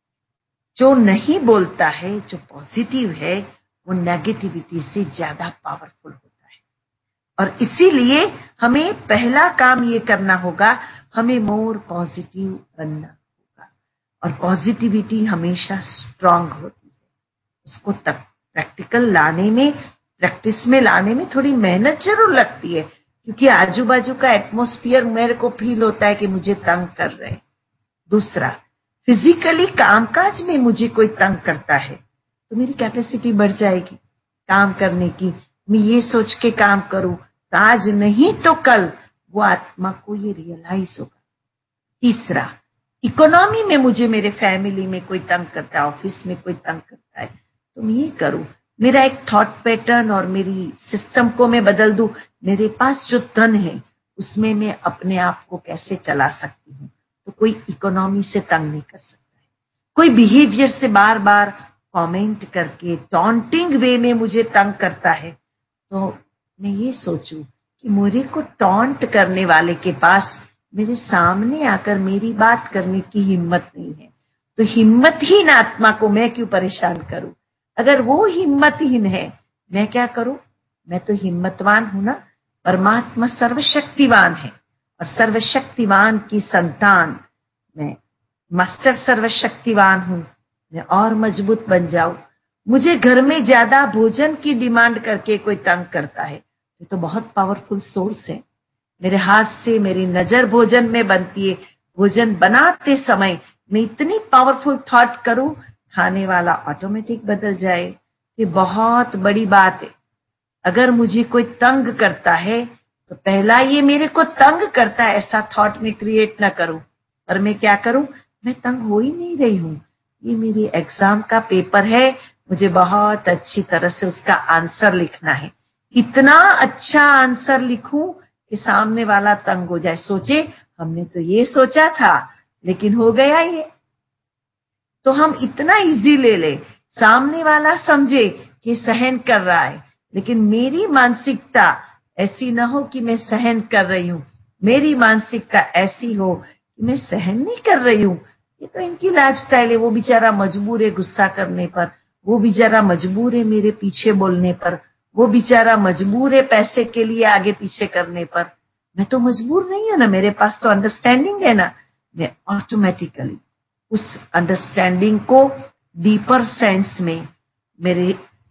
जो नहीं बोलता है, जो पॉजिटिव है, वो नेगेटिविटी से ज्यादा पावरफुल होता है। और इसीलिए हमें पहला काम ये करना होगा, हमें मोर पॉजिटिव बनना होगा। और पॉजिटिविटी हमेशा स्ट्रांग होती है। उसको तक प्रैक्टिकल लाने में, प्रैक्टिस में लाने में थोड़ी मेहनत जरूर लगती है, क्योंकि आजू बाजू का एटमॉस्फेयर मेरे को फील होता है कि मुझे तंग कर रहे हैं। दूसरा, फिजिकली कामकाज में मुझे कोई तंग करता है, तो मेरी कैपेसिटी बढ़ जाएगी काम करने की। मैं ये सोच के काम करूं, तो आज नहीं तो कल वो आत्मा को ये रियलाइज होगा। तीसरा, इकोनॉमी में मुझे मेरे फैमिली में कोई तंग करता है, ऑफिस में कोई तंग करता है, तो मैं ये करूं, मेरा एक थॉट पैटर्न और मेरी सिस्टम को मैं बदल दूं। मेरे पास जो धन है उसमें मैं अपने आप को कैसे चला सकती हूँ, तो कोई इकोनॉमी से तंग नहीं कर सकता है। कोई बिहेवियर से बार बार कमेंट करके टॉन्टिंग वे में मुझे तंग करता है, तो मैं ये सोचूं कि मेरे को टॉन्ट करने वाले के पास मेरे सामने आकर मेरी बात करने की हिम्मत नहीं है, तो हिम्मतहीन आत्मा को मैं क्यों परेशान करूं। अगर वो हिम्मतहीन है, मैं क्या करूं? मैं तो हिम्मतवान हूं ना। परमात्मा सर्वशक्तिवान है, और सर्वशक्तिवान की संतान मैं, मास्टर सर्वशक्तिवान हूं। मैं और मजबूत बन जाऊं। मुझे घर में ज्यादा भोजन की डिमांड करके कोई तंग करता है, ये तो बहुत पावरफुल सोर्स है। मेरे हाथ से मेरी नजर भोजन में बनती है, भोजन बनाते समय मैं इतनी पावरफुल थॉट करूं, खाने वाला ऑटोमेटिक बदल जाए। ये बहुत बड़ी बात है। अगर मुझे कोई तंग करता है, तो पहला ये मेरे को तंग करता है ऐसा थॉट में क्रिएट ना करूं। और मैं क्या करूं? मैं तंग हो ही नहीं रही हूं, ये मेरी एग्जाम का पेपर है, मुझे बहुत अच्छी तरह से उसका आंसर लिखना है। इतना अच्छा आंसर लिखूं कि सामने वाला तंग हो जाए, सोचे हमने तो ये सोचा था लेकिन हो गया ये। तो हम इतना इजी ले ले, सामने वाला समझे कि सहन कर रहा है, लेकिन मेरी मानसिकता ऐसी ना हो कि मैं सहन कर रही हूं। मेरी मानसिकता ऐसी हो कि मैं सहन नहीं कर रही हूं। ये तो इनकी लाइफस्टाइल है, वो बेचारा मजबूर है गुस्सा करने पर, वो बेचारा मजबूर है मेरे पीछे बोलने पर, वो बेचारा मजबूर है पैसे के लिए आगे पीछे करने पर। मैं तो मजबूर नहीं हूं ना, मेरे पास तो अंडरस्टैंडिंग है ना। मैं ऑटोमेटिकली उस अंडरस्टैंडिंग को डीपर सेंस में, मेरे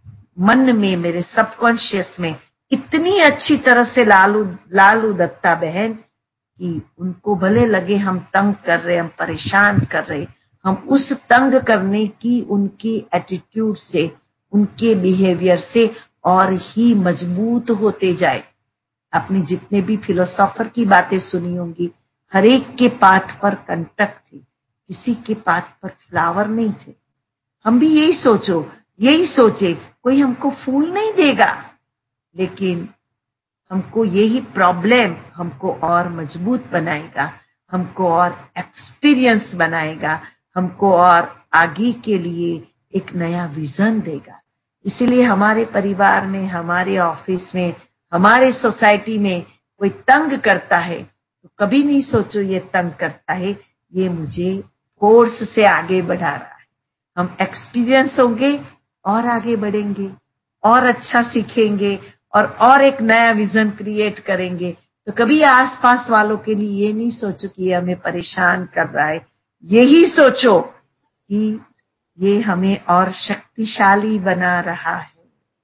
मन में, मेरे सबकॉन्शियस में इतनी अच्छी तरह से लालू दत्ता बहन कि उनको भले लगे हम तंग कर रहे, हम परेशान कर रहे, हम उस तंग करने की उनकी एटीट्यूड से, उनके बिहेवियर से और ही मजबूत होते जाए। आपने जितने भी फिलोसोफर की बातें सुनी होंगी, हर एक के पाथ पर कंटक थे, किसी के पाथ पर फ्लावर नहीं थे। हम भी यही सोचे, कोई हमको फूल नहीं देगा, लेकिन हमको यही प्रॉब्लम हमको और मजबूत बनाएगा, हमको और एक्सपीरियंस बनाएगा, हमको और आगे के लिए एक नया विजन देगा। इसीलिए हमारे परिवार में, हमारे ऑफिस में, हमारे सोसाइटी में कोई तंग करता है, तो कभी नहीं सोचो ये तंग करता है, ये मुझे फोर्स से आगे बढ़ा रहा है। हम एक्सपीरियंस होंगे और आगे बढ़ेंगे और अच्छा सीखेंगे और एक नया विजन क्रिएट करेंगे। तो कभी आसपास वालों के लिए ये नहीं सोचो कि ये हमें परेशान कर रहा है, यही सोचो कि ये हमें और शक्तिशाली बना रहा है।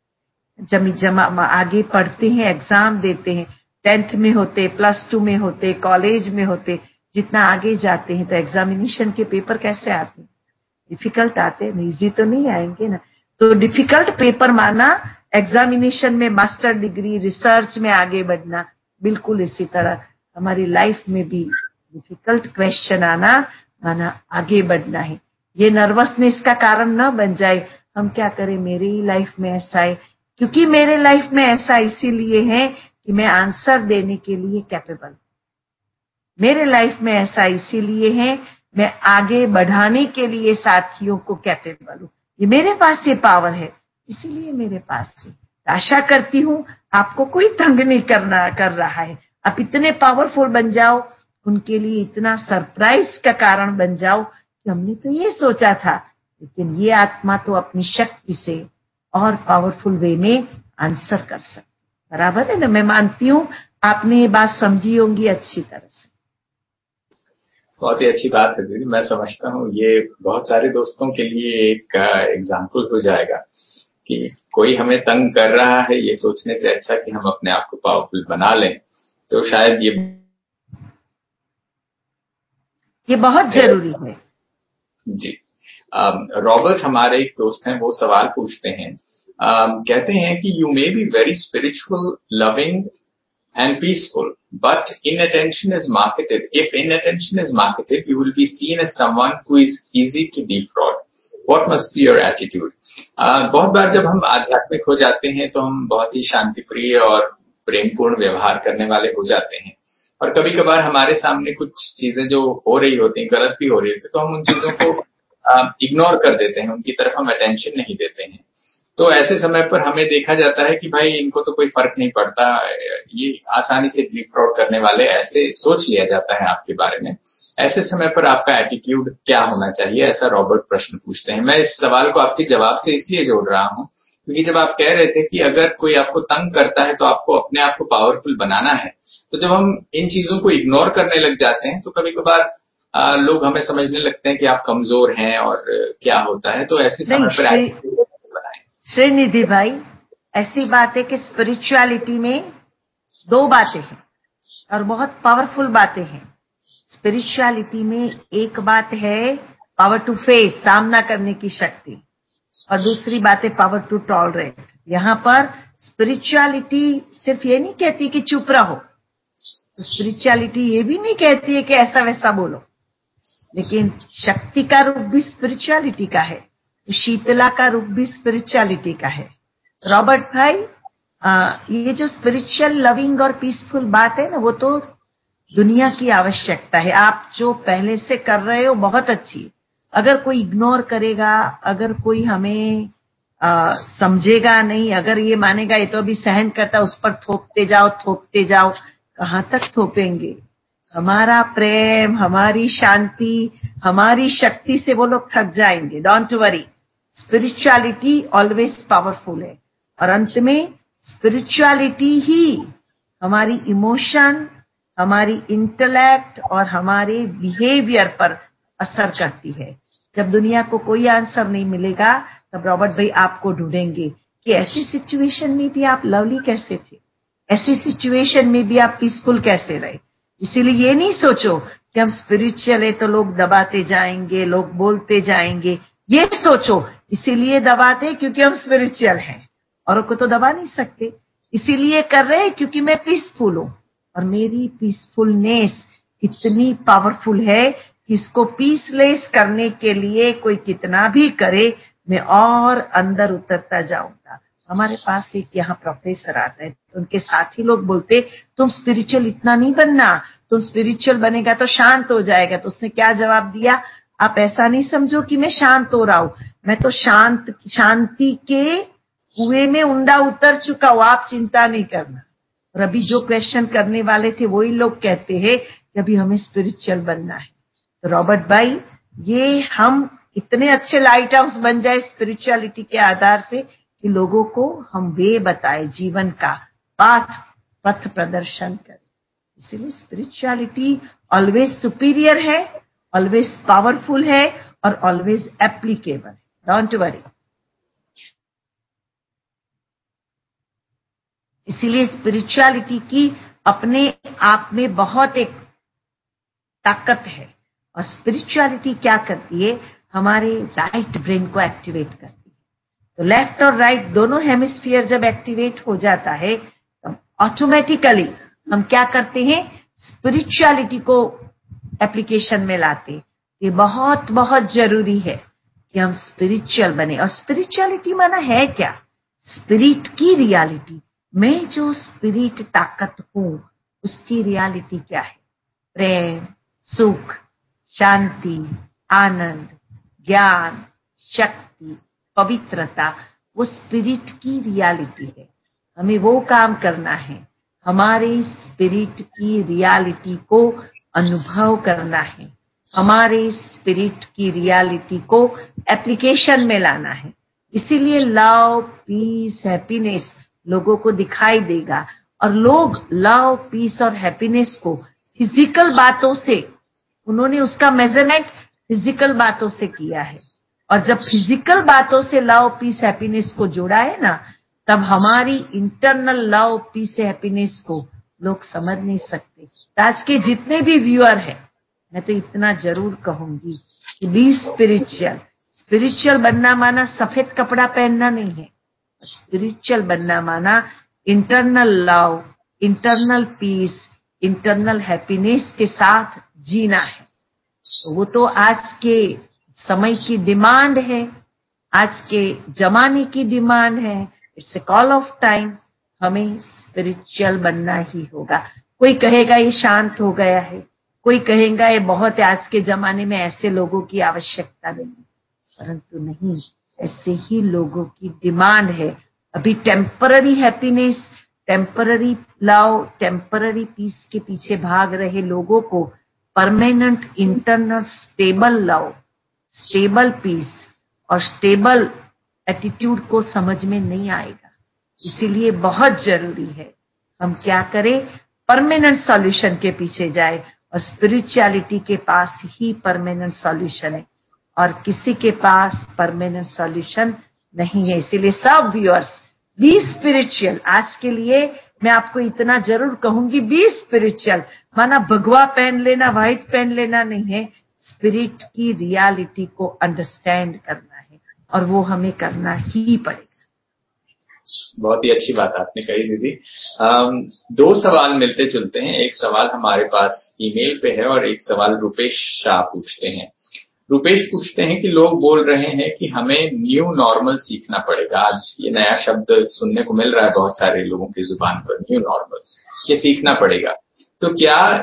जब आगे पढ़ते हैं, एग्जाम देते हैं, 10th में होते, +2 में होते, कॉलेज में होते, जितना आगे जाते हैं तो एग्जामिनेशन के पेपर कैसे आते हैं? डिफिकल्ट आते हैं, इजी तो नहीं आएंगे ना। तो डिफिकल्ट पेपर माना एग्जामिनेशन में मास्टर डिग्री, रिसर्च में आगे बढ़ना, बिल्कुल इसी तरह हमारी लाइफ में भी डिफिकल्ट क्वेश्चन आना माना आगे बढ़ना है। ये नर्वसनेस का कारण न बन जाए, हम क्या करें, मेरे ही लाइफ में ऐसा है, क्योंकि मेरे लाइफ में ऐसा इसीलिए है कि मैं आंसर देने के लिए कैपेबल, मेरे लाइफ में ऐसा इसीलिए है मैं आगे बढ़ाने के लिए साथियों को कैपेबल हूं, ये मेरे पास ये पावर है, इसीलिए मेरे पास है। आशा करती हूं आपको कोई तंग नहीं कर रहा है, आप इतने पावरफुल बन जाओ, उनके लिए इतना सरप्राइज का कारण बन जाओ कि हमने तो ये सोचा था, लेकिन ये आत्मा तो अपनी शक्ति से और पावरफुल वे में आंसर कर सकती। बराबर है ना? मैं मानती हूं आपने ये बात समझी होंगी अच्छी तरह से। बहुत ही अच्छी बात है दीदी। मैं समझता हूँ ये बहुत सारे दोस्तों के लिए एक एग्जाम्पल हो जाएगा कि कोई हमें तंग कर रहा है, ये सोचने से अच्छा कि हम अपने आप को पावरफुल बना लें, तो शायद ये बहुत जरूरी है जी। रॉबर्ट हमारे एक दोस्त हैं, वो सवाल पूछते हैं, कहते हैं कि you may be very spiritual, loving and peaceful, but inattention is marketed. If inattention is marketed, you will be seen as someone who is easy to defraud. What must be your attitude? बहुत बार जब हम आध्यात्मिक हो जाते हैं तो हम बहुत ही शांतिप्रिय और प्रेमपूर्ण व्यवहार करने वाले हो जाते हैं, और कभी कभार हमारे सामने कुछ चीजें जो हो रही होती हैं, गलत भी हो रही होती है, तो हम उन चीजों को इग्नोर कर देते हैं, उनकी तरफ हम अटेंशन नहीं देते हैं। तो ऐसे समय पर हमें देखा जाता है कि भाई इनको तो कोई फर्क नहीं पड़ता, ये आसानी से डिफ्रॉड करने वाले, ऐसे सोच लिया जाता है आपके बारे में। ऐसे समय पर आपका एटीट्यूड क्या होना चाहिए, ऐसा रॉबर्ट प्रश्न पूछते हैं। मैं इस सवाल को आपके जवाब से इसलिए जोड़ रहा हूं क्योंकि जब आप कह रहे थे कि अगर कोई आपको तंग करता है तो आपको अपने आप को पावरफुल बनाना है, तो जब हम इन चीजों को इग्नोर करने लग जाते हैं तो कभी कभार लोग हमें समझने लगते हैं कि आप कमजोर हैं और क्या होता है। तो ऐसे समय पर एटीट्यूड बनाएं। श्रीनिधि भाई, ऐसी बात है कि स्पिरिचुअलिटी में दो बातें हैं और बहुत पावरफुल बातें हैं। स्पिरिचुअलिटी में एक बात है पावर टू फेस, सामना करने की शक्ति, और दूसरी बात है पावर टू टॉलरेट। यहाँ पर स्पिरिचुअलिटी सिर्फ ये नहीं कहती कि चुप रहो, तो स्पिरिचुअलिटी ये भी नहीं कहती है कि ऐसा वैसा बोलो, लेकिन शक्ति का रूप भी स्पिरिचुअलिटी का है, शीतला का रूप भी स्पिरिचुअलिटी का है। रॉबर्ट भाई, ये जो स्पिरिचुअल लविंग और पीसफुल बात है ना, वो तो दुनिया की आवश्यकता है। आप जो पहले से कर रहे हो बहुत अच्छी, अगर कोई इग्नोर करेगा, अगर कोई हमें समझेगा नहीं, अगर ये मानेगा ये तो अभी सहन करता, उस पर थोपते जाओ, कहां तक थोपेंगे? हमारा प्रेम, हमारी शांति, हमारी शक्ति से वो लोग थक जाएंगे। Don't worry, spirituality always powerful है, और अंत में स्पिरिचुअलिटी ही हमारी इमोशन, हमारी इंटेलेक्ट और हमारे बिहेवियर पर असर करती है। जब दुनिया को कोई आंसर नहीं मिलेगा, तब रॉबर्ट भाई आपको ढूंढेंगे कि ऐसी सिचुएशन में भी आप लवली कैसे थे, ऐसी सिचुएशन में भी आप पीसफुल कैसे रहे। इसीलिए ये नहीं सोचो कि हम स्पिरिचुअल है तो लोग दबाते जाएंगे, लोग बोलते जाएंगे। ये सोचो इसीलिए दबाते क्योंकि हम स्पिरिचुअल हैं, औरों को तो दबा नहीं सकते, इसीलिए कर रहे हैं क्योंकि मैं पीसफुल हूं, और मेरी पीसफुलनेस इतनी पावरफुल है कि इसको पीसलेस करने के लिए कोई कितना भी करे, मैं और अंदर उतरता जाऊंगा। हमारे पास एक यहाँ प्रोफेसर आता है, तो उनके साथी लोग बोलते तुम स्पिरिचुअल इतना नहीं बनना, तुम स्पिरिचुअल बनेगा तो शांत हो जाएगा। तो उसने क्या जवाब दिया, आप ऐसा नहीं समझो कि मैं शांत हो रहा हूं, मैं तो शांति के कुएं में उंडा उतर चुका हूं, आप चिंता नहीं करना। और अभी जो क्वेश्चन करने वाले थे वही लोग कहते हैं कि अभी हमें स्पिरिचुअल बनना है। तो रॉबर्ट भाई, ये हम इतने अच्छे लाइट हाउस बन जाए स्पिरिचुअलिटी के आधार से कि लोगों को हम वे बताए, जीवन का पथ प्रदर्शन करें। इसीलिए स्पिरिचुअलिटी ऑलवेज सुपीरियर है, ऑलवेज पावरफुल है और ऑलवेज एप्लीकेबल है। Don't worry. इसीलिए स्पिरिचुअलिटी की अपने आप में बहुत एक ताकत है। और स्पिरिचुअलिटी क्या करती है, हमारे राइट ब्रेन को एक्टिवेट करती है। तो लेफ्ट और राइट दोनों हेमिस्फीयर जब एक्टिवेट हो जाता है, तब ऑटोमेटिकली हम क्या करते हैं, स्पिरिचुअलिटी को एप्लीकेशन में लाते। ये बहुत बहुत जरूरी है कि हम स्पिरिचुअल बने। और स्पिरिचुअलिटी माना है क्या? स्पिरिट की रियलिटी, मैं जो स्पिरिट ताकत हूं उसकी रियलिटी क्या है? प्रेम, सुख, शांति, आनंद, ज्ञान, शक्ति, पवित्रता, वो स्पिरिट की रियलिटी है। हमें वो काम करना है, हमारे स्पिरिट की रियलिटी को अनुभव करना है, हमारे स्पिरिट की रियलिटी को एप्लीकेशन में लाना है। इसीलिए लव, पीस, हैप्पीनेस लोगों को दिखाई देगा, और लोग लव, पीस और हैप्पीनेस को फिजिकल बातों से, उन्होंने उसका मेजरमेंट फिजिकल बातों से किया है। और जब फिजिकल बातों से लव, पीस, हैप्पीनेस को जोड़ा है ना, तब हमारी इंटरनल लव, पीस, हैप्पीनेस को लोग समझ नहीं सकते। तो आज के जितने भी व्यूअर हैं, मैं तो इतना जरूर कहूंगी कि बी स्पिरिचुअल। स्पिरिचुअल बनना माना सफेद कपड़ा पहनना नहीं है। स्पिरिचुअल बनना माना internal love, internal peace, internal happiness के साथ जीना है। तो वो तो आज के समय की डिमांड है, आज के जमाने की डिमांड है। It's a call of time. हमें स्पिरिचुअल बनना ही होगा। कोई कहेगा ये शांत हो गया है, कोई कहेगा ये बहुत है, आज के जमाने में ऐसे लोगों की आवश्यकता नहीं, परंतु नहीं, ऐसे ही लोगों की डिमांड है। अभी temporary happiness, temporary love, temporary peace के पीछे भाग रहे लोगों को permanent internal stable love, stable peace और स्टेबल एटीट्यूड को समझ में नहीं आएगा। इसीलिए बहुत जरूरी है हम क्या करें, परमानेंट सॉल्यूशन के पीछे जाए, और स्पिरिचुअलिटी के पास ही परमानेंट सॉल्यूशन है, और किसी के पास परमानेंट सॉल्यूशन नहीं है। इसीलिए सब व्यूअर्स, बी स्पिरिचुअल। आज के लिए मैं आपको इतना जरूर कहूंगी, बी स्पिरिचुअल माना भगवा पहन लेना, व्हाइट पहन लेना नहीं है। स्पिरिट की रियलिटी को अंडरस्टैंड करना है, और वो हमें करना ही पड़ेगा। बहुत ही अच्छी बात आपने कही दीदी। दो सवाल मिलते जुलते हैं। एक सवाल हमारे पास ईमेल पे है और एक सवाल रुपेश शाह पूछते हैं। रुपेश पूछते हैं कि लोग बोल रहे हैं कि हमें न्यू नॉर्मल सीखना पड़ेगा। आज ये नया शब्द सुनने को मिल रहा है बहुत सारे लोगों की जुबान पर, न्यू नॉर्मल, ये सीखना पड़ेगा। तो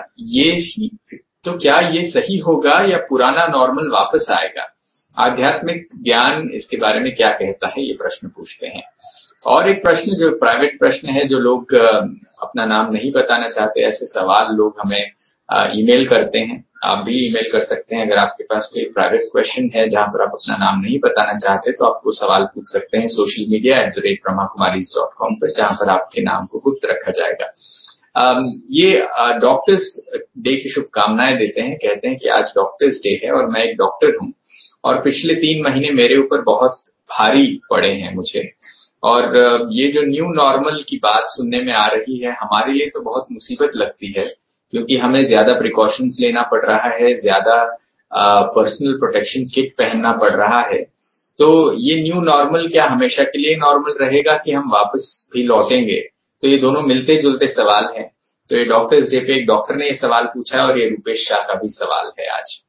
क्या ये सही होगा या पुराना नॉर्मल वापस आएगा? आध्यात्मिक ज्ञान इसके बारे में क्या कहता है, ये प्रश्न पूछते हैं। और एक प्रश्न जो प्राइवेट प्रश्न है, जो लोग अपना नाम नहीं बताना चाहते, ऐसे सवाल लोग हमें ईमेल करते हैं। आप भी ईमेल कर सकते हैं। अगर आपके पास कोई प्राइवेट क्वेश्चन है जहां पर आप अपना नाम नहीं बताना चाहते, तो आप वो सवाल पूछ सकते हैं सोशल मीडिया @brahmakumaris.com पर, जहां पर आपके नाम को गुप्त रखा जाएगा। ये डॉक्टर्स डे की शुभकामनाएं देते हैं। कहते हैं कि आज डॉक्टर्स डे है और मैं एक डॉक्टर हूं, और पिछले 3 महीने मेरे ऊपर बहुत भारी पड़े हैं मुझे। और ये जो न्यू नॉर्मल की बात सुनने में आ रही है, हमारे लिए तो बहुत मुसीबत लगती है, क्योंकि हमें ज्यादा प्रिकॉशंस लेना पड़ रहा है, ज्यादा पर्सनल प्रोटेक्शन किट पहनना पड़ रहा है। तो ये न्यू नॉर्मल क्या हमेशा के लिए नॉर्मल रहेगा कि हम वापस भी लौटेंगे? तो ये दोनों मिलते जुलते सवाल हैं। तो ये डॉक्टर्स डे पे एक डॉक्टर ने ये सवाल पूछा है, और ये रुपेश शाह का भी सवाल है आज।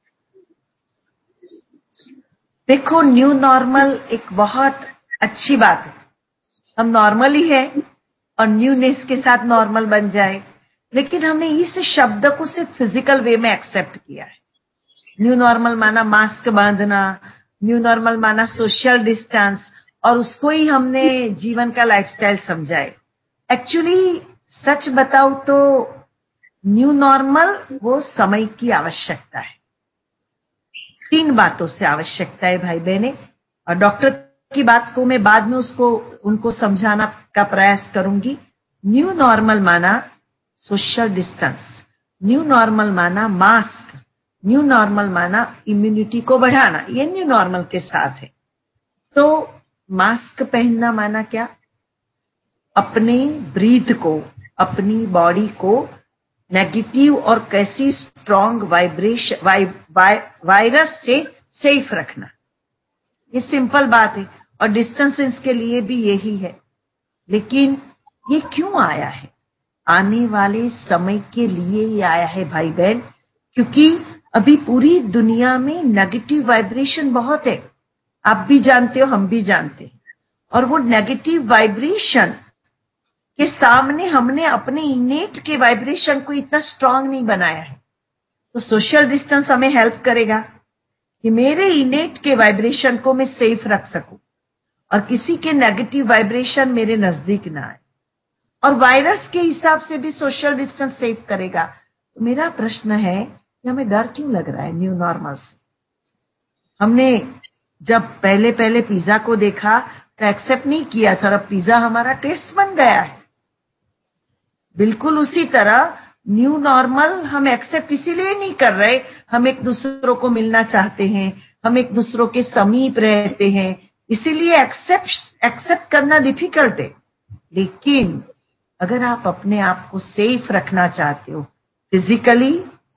देखो, न्यू नॉर्मल एक बहुत अच्छी बात है। हम नॉर्मल ही है और न्यूनेस के साथ नॉर्मल बन जाए, लेकिन हमने इस शब्द को सिर्फ फिजिकल वे में एक्सेप्ट किया है। न्यू नॉर्मल माना मास्क बांधना, न्यू नॉर्मल माना सोशल डिस्टेंस, और उसको ही हमने जीवन का लाइफस्टाइल समझा है। एक्चुअली सच बताऊं तो न्यू नॉर्मल वो समय की आवश्यकता है। 3 बातों से आवश्यकता है भाई बहने, और डॉक्टर की बात को मैं बाद में उनको समझाना का प्रयास करूंगी। न्यू नॉर्मल माना सोशल डिस्टेंस, न्यू नॉर्मल माना मास्क, न्यू नॉर्मल माना इम्यूनिटी को बढ़ाना, ये न्यू नॉर्मल के साथ है। तो मास्क पहनना माना क्या? अपने ब्रीथ को, अपनी बॉडी को नेगेटिव और कैसी स्ट्रॉन्ग वायरस से सेफ रखना। ये सिंपल बात है, और डिस्टेंसेस के लिए भी यही है। लेकिन ये क्यों आया है? आने वाले समय के लिए ये आया है भाई बहन, क्योंकि अभी पूरी दुनिया में नेगेटिव वाइब्रेशन बहुत है। आप भी जानते हो, हम भी जानते हैं। और वो नेगेटिव वाइब्रेशन के सामने हमने अपने इनेट के वाइब्रेशन को इतना स्ट्रांग नहीं बनाया है। तो सोशल डिस्टेंस हमें हेल्प करेगा कि मेरे इनेट के वाइब्रेशन को मैं सेफ रख सकूं और किसी के नेगेटिव वाइब्रेशन मेरे नजदीक ना आए। और वायरस के हिसाब से भी सोशल डिस्टेंस सेव करेगा। तो मेरा प्रश्न है कि हमें डर क्यों लग रहा है न्यू नॉर्मल से? हमने जब पहले पहले पिज्जा को देखा तो एक्सेप्ट नहीं किया था, अब पिज्जा हमारा टेस्ट बन गया है। बिल्कुल उसी तरह न्यू नॉर्मल हम एक्सेप्ट इसीलिए नहीं कर रहे, हम एक दूसरों को मिलना चाहते हैं, हम एक दूसरों के समीप रहते हैं, इसीलिए एक्सेप्ट करना डिफिकल्ट है। लेकिन अगर आप अपने आप को सेफ रखना चाहते हो फिजिकली,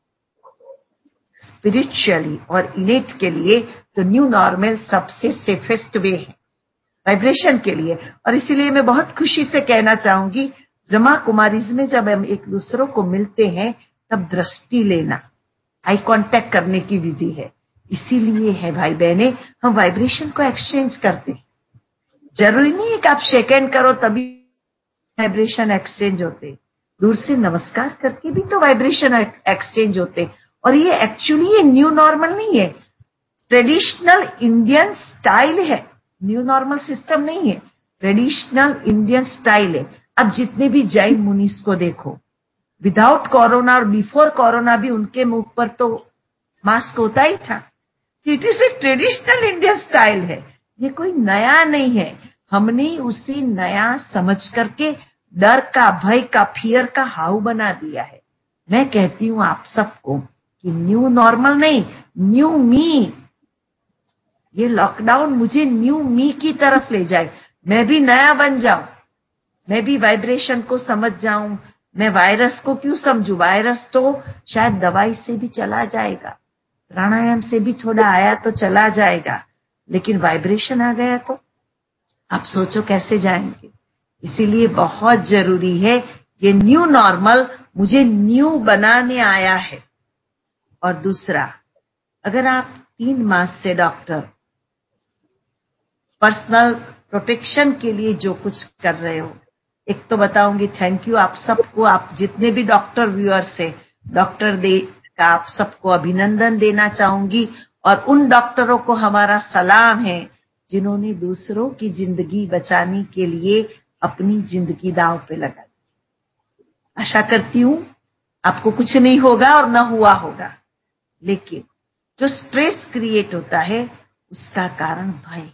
स्पिरिचुअली और इनेट के लिए, तो न्यू नॉर्मल सबसे सेफेस्ट वे है वाइब्रेशन के लिए। और इसीलिए मैं बहुत खुशी से कहना चाहूंगी, ब्रह्मा कुमारीज में जब हम एक दूसरों को मिलते हैं तब दृष्टि लेना, आई कांटेक्ट करने की विधि है। इसीलिए है भाई बहने, हम वाइब्रेशन को एक्सचेंज करते हैं। जरूरी नहीं है कि आप शेक हैंड करो तभी वाइब्रेशन एक्सचेंज होते, दूर से नमस्कार करके भी तो वाइब्रेशन एक्सचेंज होते। और ये एक्चुअली ये न्यू नॉर्मल नहीं है, ट्रेडिशनल इंडियन स्टाइल है। न्यू नॉर्मल सिस्टम नहीं है, ट्रेडिशनल इंडियन स्टाइल है। अब जितने भी जैन मुनीस को देखो, विदाउट कोरोना और बिफोर कोरोना भी उनके मुख पर तो मास्क होता ही था। It is a traditional Indian style है, ये कोई नया नहीं है। हमने उसी नया समझ करके डर का, भय का, फियर का हाउ बना दिया है। मैं कहती हूं आप सबको कि न्यू नॉर्मल नहीं, न्यू मी। ये लॉकडाउन मुझे न्यू मी की तरफ ले जाए, मैं भी नया बन जाऊं, मैं भी वाइब्रेशन को समझ जाऊं। मैं वायरस को क्यों समझूं? वायरस तो शायद दवाई से भी चला जाएगा, प्राणायाम से भी थोड़ा आया तो चला जाएगा, लेकिन वाइब्रेशन आ गया तो आप सोचो कैसे जाएंगे। इसीलिए बहुत जरूरी है, ये न्यू नॉर्मल मुझे न्यू बनाने आया है। और दूसरा, अगर आप 3 मास से डॉक्टर पर्सनल प्रोटेक्शन के लिए जो कुछ कर रहे हो, एक तो बताऊंगी थैंक यू आप सबको, आप जितने भी डॉक्टर व्यूअर्स है, डॉक्टर डे का आप सबको अभिनंदन देना चाहूंगी। और उन डॉक्टरों को हमारा सलाम है जिन्होंने दूसरों की जिंदगी बचाने के लिए अपनी जिंदगी दांव पे लगा दी। आशा करती हूं आपको कुछ नहीं होगा और न हुआ होगा, लेकिन जो स्ट्रेस क्रिएट होता है उसका कारण भय है।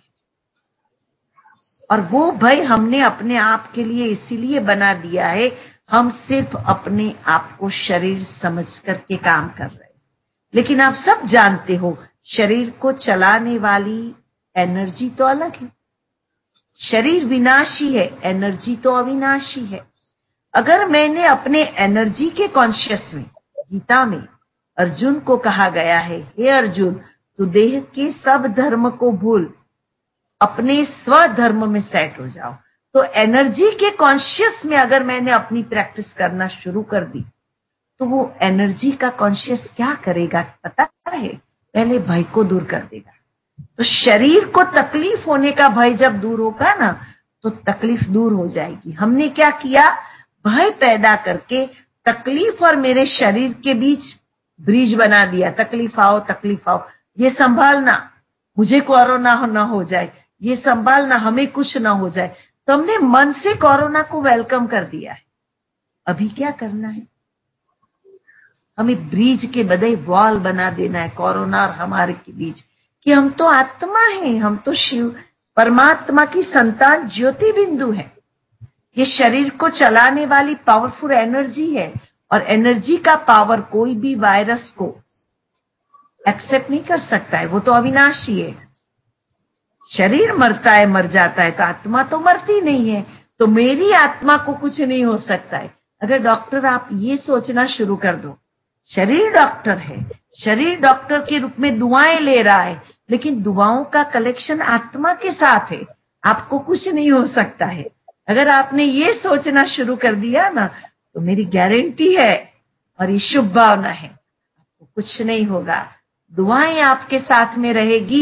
और वो भय हमने अपने आप के लिए इसीलिए बना दिया है, हम सिर्फ अपने आप को शरीर समझ करके काम कर रहे हैं। लेकिन आप सब जानते हो, शरीर को चलाने वाली एनर्जी तो अलग है। शरीर विनाशी है, एनर्जी तो अविनाशी है। अगर मैंने अपने एनर्जी के कॉन्शियस में, गीता में अर्जुन को कहा गया है, हे अर्जुन तू देह के सब धर्म को भूल, अपने स्वधर्म में सेट हो जाओ। तो एनर्जी के कॉन्शियस में अगर मैंने अपनी प्रैक्टिस करना शुरू कर दी, तो वो एनर्जी का कॉन्शियस क्या करेगा पता है? पहले भय को दूर कर देगा। तो शरीर को तकलीफ होने का भय जब दूर होगा ना, तो तकलीफ दूर हो जाएगी। हमने क्या किया? भय पैदा करके तकलीफ और मेरे शरीर के बीच ब्रिज बना दिया। तकलीफ आओ, ये संभालना, मुझे कोरोना ना हो जाए, ये संभालना, हमें कुछ ना हो जाए। तो हमने मन से कोरोना को वेलकम कर दिया है। अभी क्या करना है? हमें ब्रिज के बजाय वॉल बना देना है कोरोना और हमारे के बीच, कि हम तो आत्मा हैं, हम तो शिव परमात्मा की संतान ज्योति बिंदु है। ये शरीर को चलाने वाली पावरफुल एनर्जी है, और एनर्जी का पावर कोई भी वायरस को एक्सेप्ट नहीं कर सकता है, वो तो अविनाशी है। शरीर मरता है, मर जाता है, तो आत्मा तो मरती नहीं है। तो मेरी आत्मा को कुछ नहीं हो सकता है। अगर डॉक्टर आप ये सोचना शुरू कर दो, शरीर डॉक्टर है, शरीर डॉक्टर के रूप में दुआएं ले रहा है, लेकिन दुआओं का कलेक्शन आत्मा के साथ है, आपको कुछ नहीं हो सकता है। अगर आपने ये सोचना शुरू कर दिया ना, तो मेरी गारंटी है और ये शुभ भावना है, आपको कुछ नहीं होगा। दुआएं आपके साथ में रहेगी,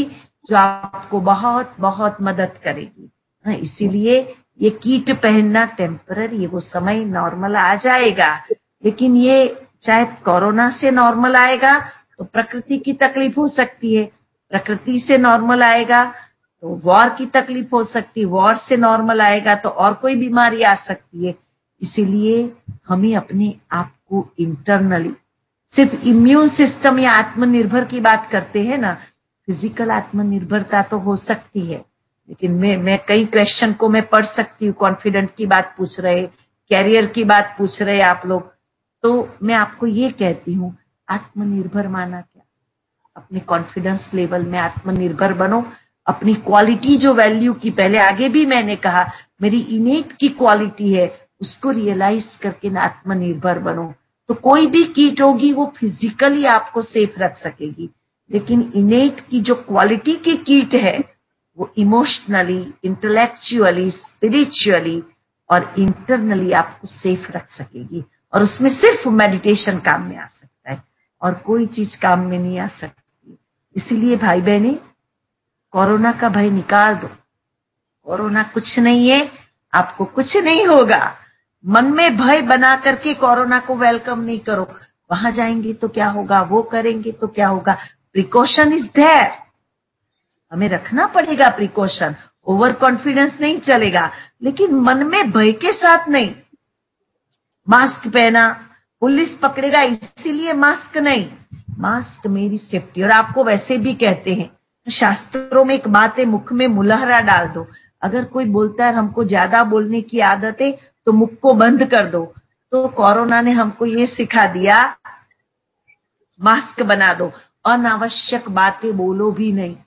जो आपको बहुत बहुत मदद करेगी। इसीलिए ये किट पहनना टेम्पररी है, वो समय नॉर्मल आ जाएगा। लेकिन ये चाहे कोरोना से नॉर्मल आएगा तो प्रकृति की तकलीफ हो सकती है, प्रकृति से नॉर्मल आएगा तो वॉर की तकलीफ हो सकती है, वॉर से नॉर्मल आएगा तो और कोई बीमारी आ सकती है। इसीलिए हमें अपने आप को इंटरनली, सिर्फ इम्यून सिस्टम या आत्मनिर्भर की बात करते हैं ना, फिजिकल आत्मनिर्भरता तो हो सकती है, लेकिन मैं कई क्वेश्चन को मैं पढ़ सकती हूँ। कॉन्फिडेंट की बात पूछ रहे, कैरियर की बात पूछ रहे आप लोग, तो मैं आपको ये कहती हूँ, आत्मनिर्भर माना क्या? अपने कॉन्फिडेंस लेवल में आत्मनिर्भर बनो। अपनी क्वालिटी जो वैल्यू की, पहले आगे भी मैंने कहा, मेरी इनेट की क्वालिटी है, उसको रियलाइज करके ना आत्मनिर्भर बनो। तो कोई भी कीट होगी वो फिजिकली आपको सेफ रख सकेगी, लेकिन इनेट की जो क्वालिटी की कीट है वो इमोशनली, इंटेलेक्चुअली, स्पिरिचुअली और इंटरनली आपको सेफ रख सकेगी। और उसमें सिर्फ मेडिटेशन काम में आ सकता है और कोई चीज काम में नहीं आ सकती। इसीलिए भाई बहने, कोरोना का भय निकाल दो। कोरोना कुछ नहीं है, आपको कुछ नहीं होगा। मन में भय बना करके कोरोना को वेलकम नहीं करो। वहां जाएंगे तो क्या होगा, वो करेंगे तो क्या होगा। प्रिकॉशन इज देयर, हमें रखना पड़ेगा प्रिकॉशन। ओवर कॉन्फिडेंस नहीं चलेगा, लेकिन मन में भय के साथ नहीं। मास्क पहना, पुलिस पकड़ेगा इसीलिए मास्क नहीं, मास्क मेरी सेफ्टी। और आपको वैसे भी कहते हैं, शास्त्रों में एक बात है, मुख में मुलहरा डाल दो। अगर कोई बोलता है हमको ज्यादा बोलने की आदत है तो मुख को बंद कर दो। तो कोरोना ने हमको ये सिखा दिया, मास्क बना दो, अनावश्यक बातें बोलो भी नहीं।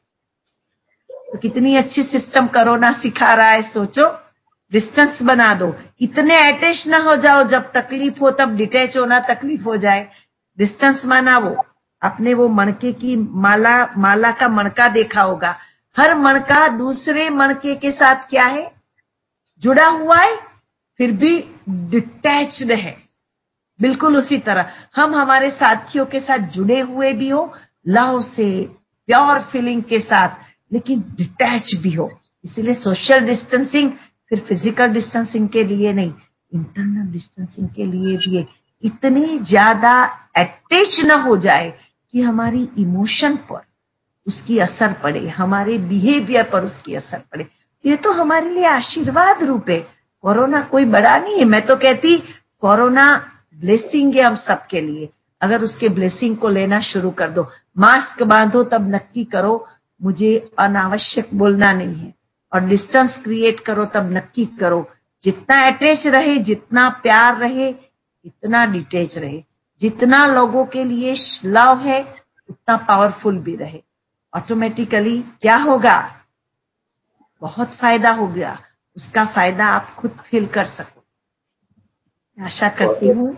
तो कितनी अच्छी सिस्टम कोरोना सिखा रहा है, सोचो। डिस्टेंस बना दो, इतने अटैच ना हो जाओ, जब तकलीफ हो तब डिटैच होना तकलीफ हो जाए। डिस्टेंस माना वो, आपने वो मणके की माला का मणका देखा होगा, हर मणका दूसरे मणके के साथ क्या है, जुड़ा हुआ है, फिर भी डिटैच्ड है। बिल्कुल उसी तरह हम हमारे साथियों के साथ जुड़े हुए भी हो, लव से, प्योर फीलिंग के साथ, लेकिन डिटैच भी हो। इसीलिए सोशल डिस्टेंसिंग फिर फिजिकल डिस्टेंसिंग के लिए नहीं, इंटरनल डिस्टेंसिंग के लिए भी है। इतनी ज्यादा अटैच न हो जाए कि हमारी इमोशन पर उसकी असर पड़े, हमारे बिहेवियर पर उसकी असर पड़े। ये तो हमारे लिए आशीर्वाद रूप है। कोरोना कोई बड़ा नहीं है। मैं तो कहती कोरोना ब्लेसिंग है हम सबके लिए। अगर उसके ब्लेसिंग को लेना शुरू कर दो, मास्क बांधो तब नक्की करो मुझे अनावश्यक बोलना नहीं है, और डिस्टेंस क्रिएट करो तब नक्की करो जितना अटैच रहे, जितना प्यार रहे, इतना डिटैच रहे। जितना लोगों के लिए लव है उतना पावरफुल भी रहे। ऑटोमेटिकली क्या होगा, बहुत फायदा हो गया। उसका फायदा आप खुद फील कर सको। आशा करती हूँ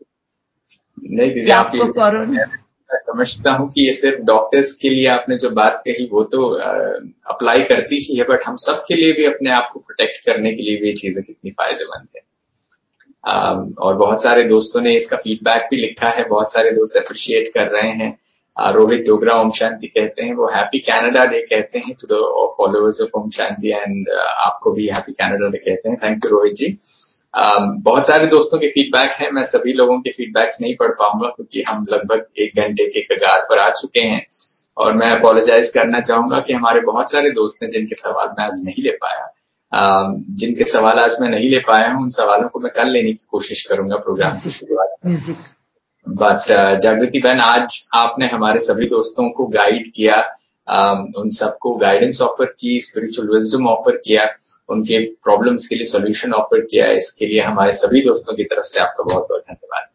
नहीं कि दीदी, आप ये आपको कोरोना, मैं समझता हूँ कि ये सिर्फ डॉक्टर्स के लिए आपने जो बात कही वो तो अप्लाई करती ही है, बट हम सब के लिए भी अपने आप को प्रोटेक्ट करने के लिए भी ये चीजें कितनी फायदेमंद है। और बहुत सारे दोस्तों ने इसका फीडबैक भी लिखा है, बहुत सारे दोस्त अप्रिशिएट कर रहे हैं। रोहित डोगरा ओम शांति कहते हैं, वो हैप्पी कनाडा डे कहते हैं to the followers of Om Shanti, and आपको भी हैप्पी कनाडा डे कहते हैं। Thank you Rohit ji. बहुत सारे दोस्तों के फीडबैक हैं, मैं सभी लोगों के फीडबैक्स नहीं पढ़ पाऊंगा क्योंकि हम लगभग 1 घंटे के कगार पर आ चुके हैं। और मैं अपोलोजाइज करना चाहूंगा कि हमारे बहुत सारे दोस्त हैं जिनके सवाल मैं आज नहीं ले पाया। जिनके सवाल आज मैं नहीं ले पाया हूं, उन सवालों को मैं कल लेने की कोशिश करूंगा प्रोग्राम की शुरुआत में। बट जागृति बहन, आज आपने हमारे सभी दोस्तों को गाइड किया, उन सबको गाइडेंस ऑफर की, स्पिरिचुअल विजडम ऑफर किया, उनके प्रॉब्लम्स के लिए सॉल्यूशन ऑफर किया। इसके लिए हमारे सभी दोस्तों की तरफ से आपका बहुत बहुत धन्यवाद।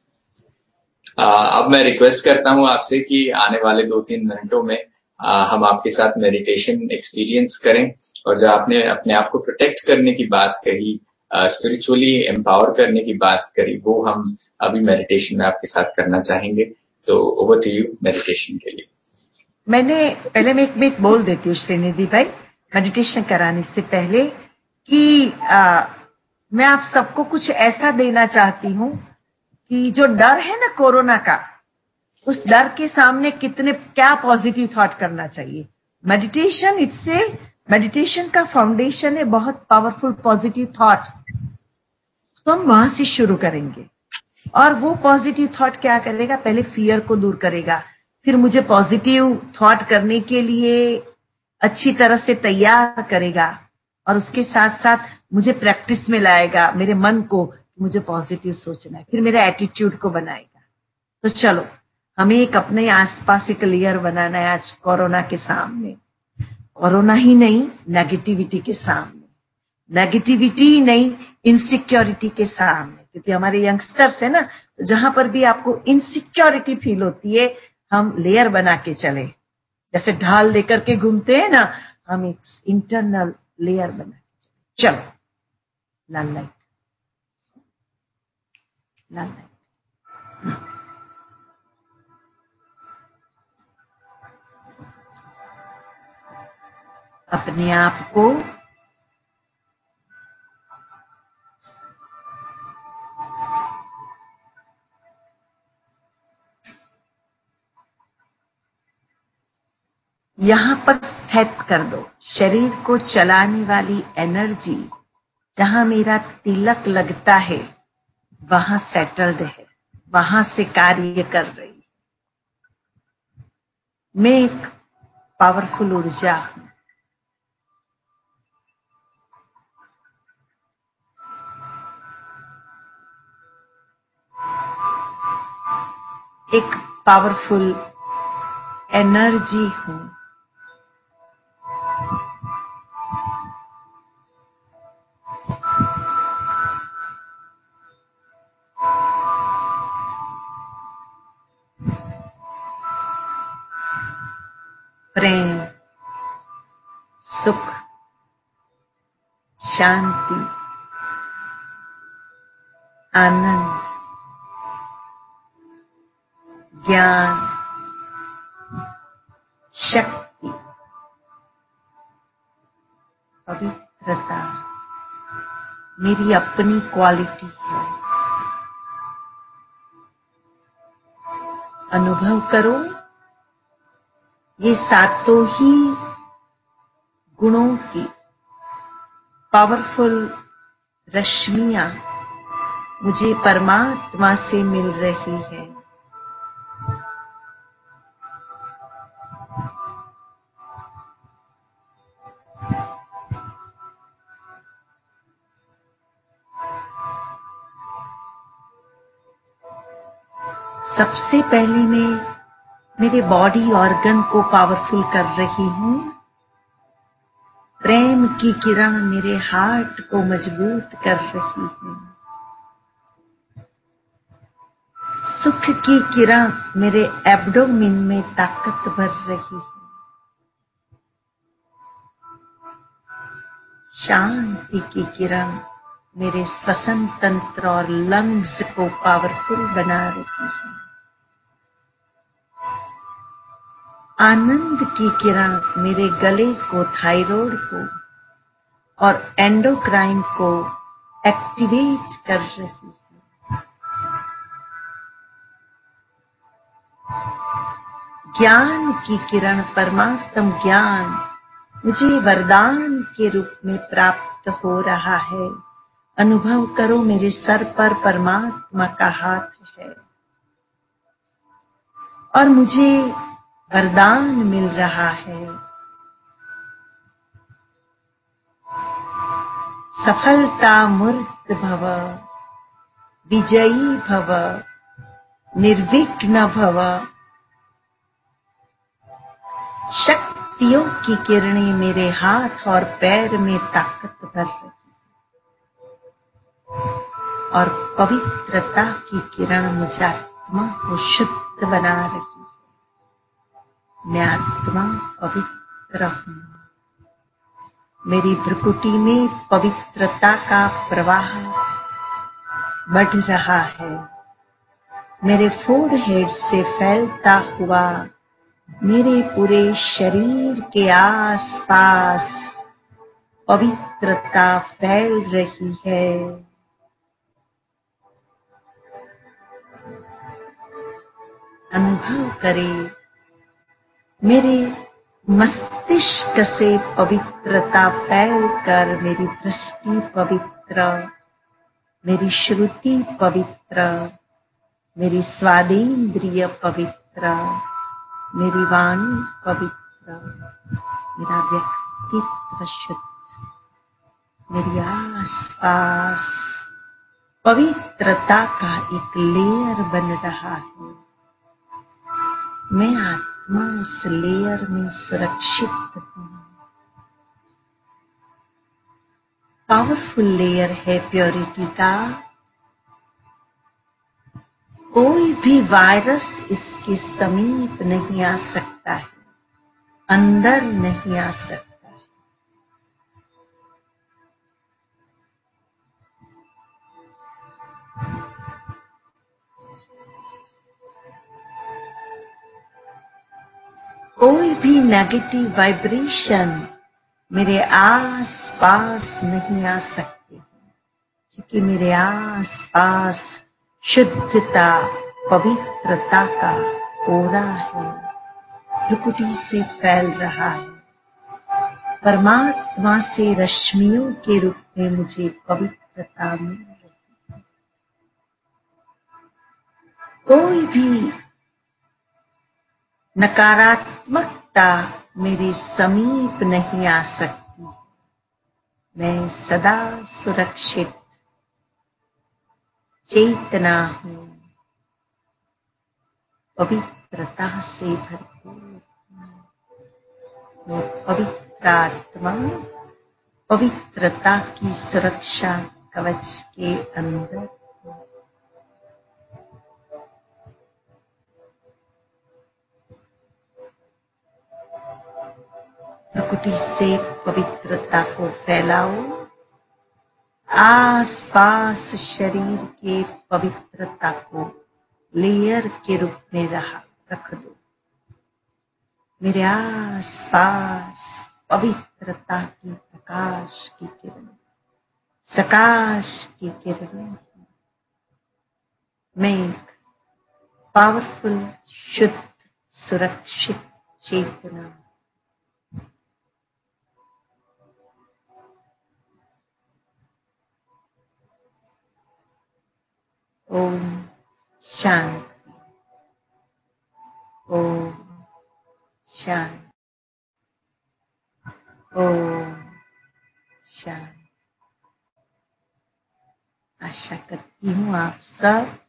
अब मैं रिक्वेस्ट करता हूं आपसे कि आने वाले 2-3 घंटों में हम आपके साथ मेडिटेशन एक्सपीरियंस करें। और जो आपने अपने आप को प्रोटेक्ट करने की बात कही, स्पिरिचुअली एम्पावर करने की बात करी, वो हम अभी मेडिटेशन में आपके साथ करना चाहेंगे। तो ओवर टू यू मेडिटेशन के लिए। पहले मैं एक मिनट बोल देती हूँ श्रीनिधि भाई, मेडिटेशन कराने से पहले कि मैं आप सबको कुछ ऐसा देना चाहती हूँ कि जो डर है ना कोरोना का, उस डर के सामने क्या पॉजिटिव थॉट करना चाहिए। मेडिटेशन इससे मेडिटेशन का फाउंडेशन है बहुत पावरफुल पॉजिटिव थॉट। तो हम वहां से शुरू करेंगे और वो पॉजिटिव थॉट क्या करेगा, पहले फियर को दूर करेगा, फिर मुझे पॉजिटिव थॉट करने के लिए अच्छी तरह से तैयार करेगा और उसके साथ साथ मुझे प्रैक्टिस में लाएगा मेरे मन को, मुझे पॉजिटिव सोचना है, फिर मेरे एटीट्यूड को बनाएगा। तो चलो हमें एक अपने आसपास एक लेयर बनाना है आज कोरोना के सामने, कोरोना ही नहीं नेगेटिविटी के सामने, नेगेटिविटी नहीं इनसिक्योरिटी के सामने, क्योंकि हमारे यंगस्टर्स है ना, तो जहां पर भी आपको इनसिक्योरिटी फील होती है हम लेयर बना के चले, जैसे ढाल लेकर के घूमते हैं ना, हम एक इंटरनल लेयर बना के चलो। लाल लाइट, लाल लाइट। अपने आप को यहां पर स्थित कर दो, शरीर को चलाने वाली एनर्जी जहां मेरा तिलक लगता है वहां सेटल्ड है, वहां से कार्य कर रही। मैं एक पावरफुल ऊर्जा हूं, एक पावरफुल एनर्जी हूं। प्रेम, सुख, शांति, आनंद, ज्ञान, शक्ति, पवित्रता मेरी अपनी क्वालिटी है। अनुभव करो ये सातों ही गुणों की पावरफुल रश्मियां मुझे परमात्मा से मिल रही है। सबसे पहले मैं मेरे बॉडी ऑर्गन को पावरफुल कर रही हूं। प्रेम की किरण मेरे हार्ट को मजबूत कर रही है। सुख की किरण मेरे एब्डोमेन में ताकत भर रही है। शांति की किरण मेरे श्वसन तंत्र और लंग्स को पावरफुल बना रही है। आनंद की किरण मेरे गले को, थायराइड को और एंडोक्राइन को एक्टिवेट कर रही है। ज्ञान की किरण, परमात्म ज्ञान मुझे वरदान के रूप में प्राप्त हो रहा है। अनुभव करो मेरे सर पर परमात्मा का हाथ है और मुझे वरदान मिल रहा है। सफलता मूर्त भव, विजयी भव, निर्विघ्न भव। शक्तियों की किरणें मेरे हाथ और पैर में ताकत भर रही और पवित्रता की किरण मुझे आत्मा को शुद्ध बना रही है। मैं आत्मा पवित्र हूं। मेरी भ्रुकुटी में पवित्रता का प्रवाह बढ़ रहा है। मेरे फोरहेड से फैलता हुआ मेरे पूरे शरीर के आसपास पवित्रता फैल रही है। अनुभव करें मेरे मस्तिष्क से पवित्रता फैलकर मेरी दृष्टि पवित्र, मेरी श्रुति पवित्र, मेरी स्वादेंद्रिय पवित्र, मेरी वाणी पवित्र, मेरा व्यक्तित्व शुद्ध, मेरी आसपास पवित्रता का एक लेयर बन रहा है। मैं आत्मा उस लेयर में सुरक्षित हूँ। पावरफुल लेयर है प्योरिटी का। कोई भी वायरस इसके समीप नहीं आ सकता है, अंदर नहीं आ सकता। कोई भी नेगेटिव वाइब्रेशन मेरे आस पास नहीं आ सकते, क्योंकि मेरे आस पास शुद्धता पवित्रता का ओरा है, प्रकृति से फैल रहा है। परमात्मा से रश्मियों के रूप में मुझे पवित्रता मिल रही है। कोई भी नकारात्मकता मेरे समीप नहीं आ सकती। मैं सदा सुरक्षित चेतना हूँ, पवित्रता से भरपूर हूँ। पवित्र आत्मा पवित्रता की सुरक्षा कवच के अंदर। प्रकृति से पवित्रता को फैलाओ, आस पास शरीर के पवित्रता को लेयर के रूप में रख दो। मेरे आस पास पवित्रता की प्रकाश की किरण, सकाश की किरण। मैं एक पावरफुल शुद्ध सुरक्षित चेतना। ओम शांति। ओम शांति। ओम शांति। आशा करती हूँ आप सब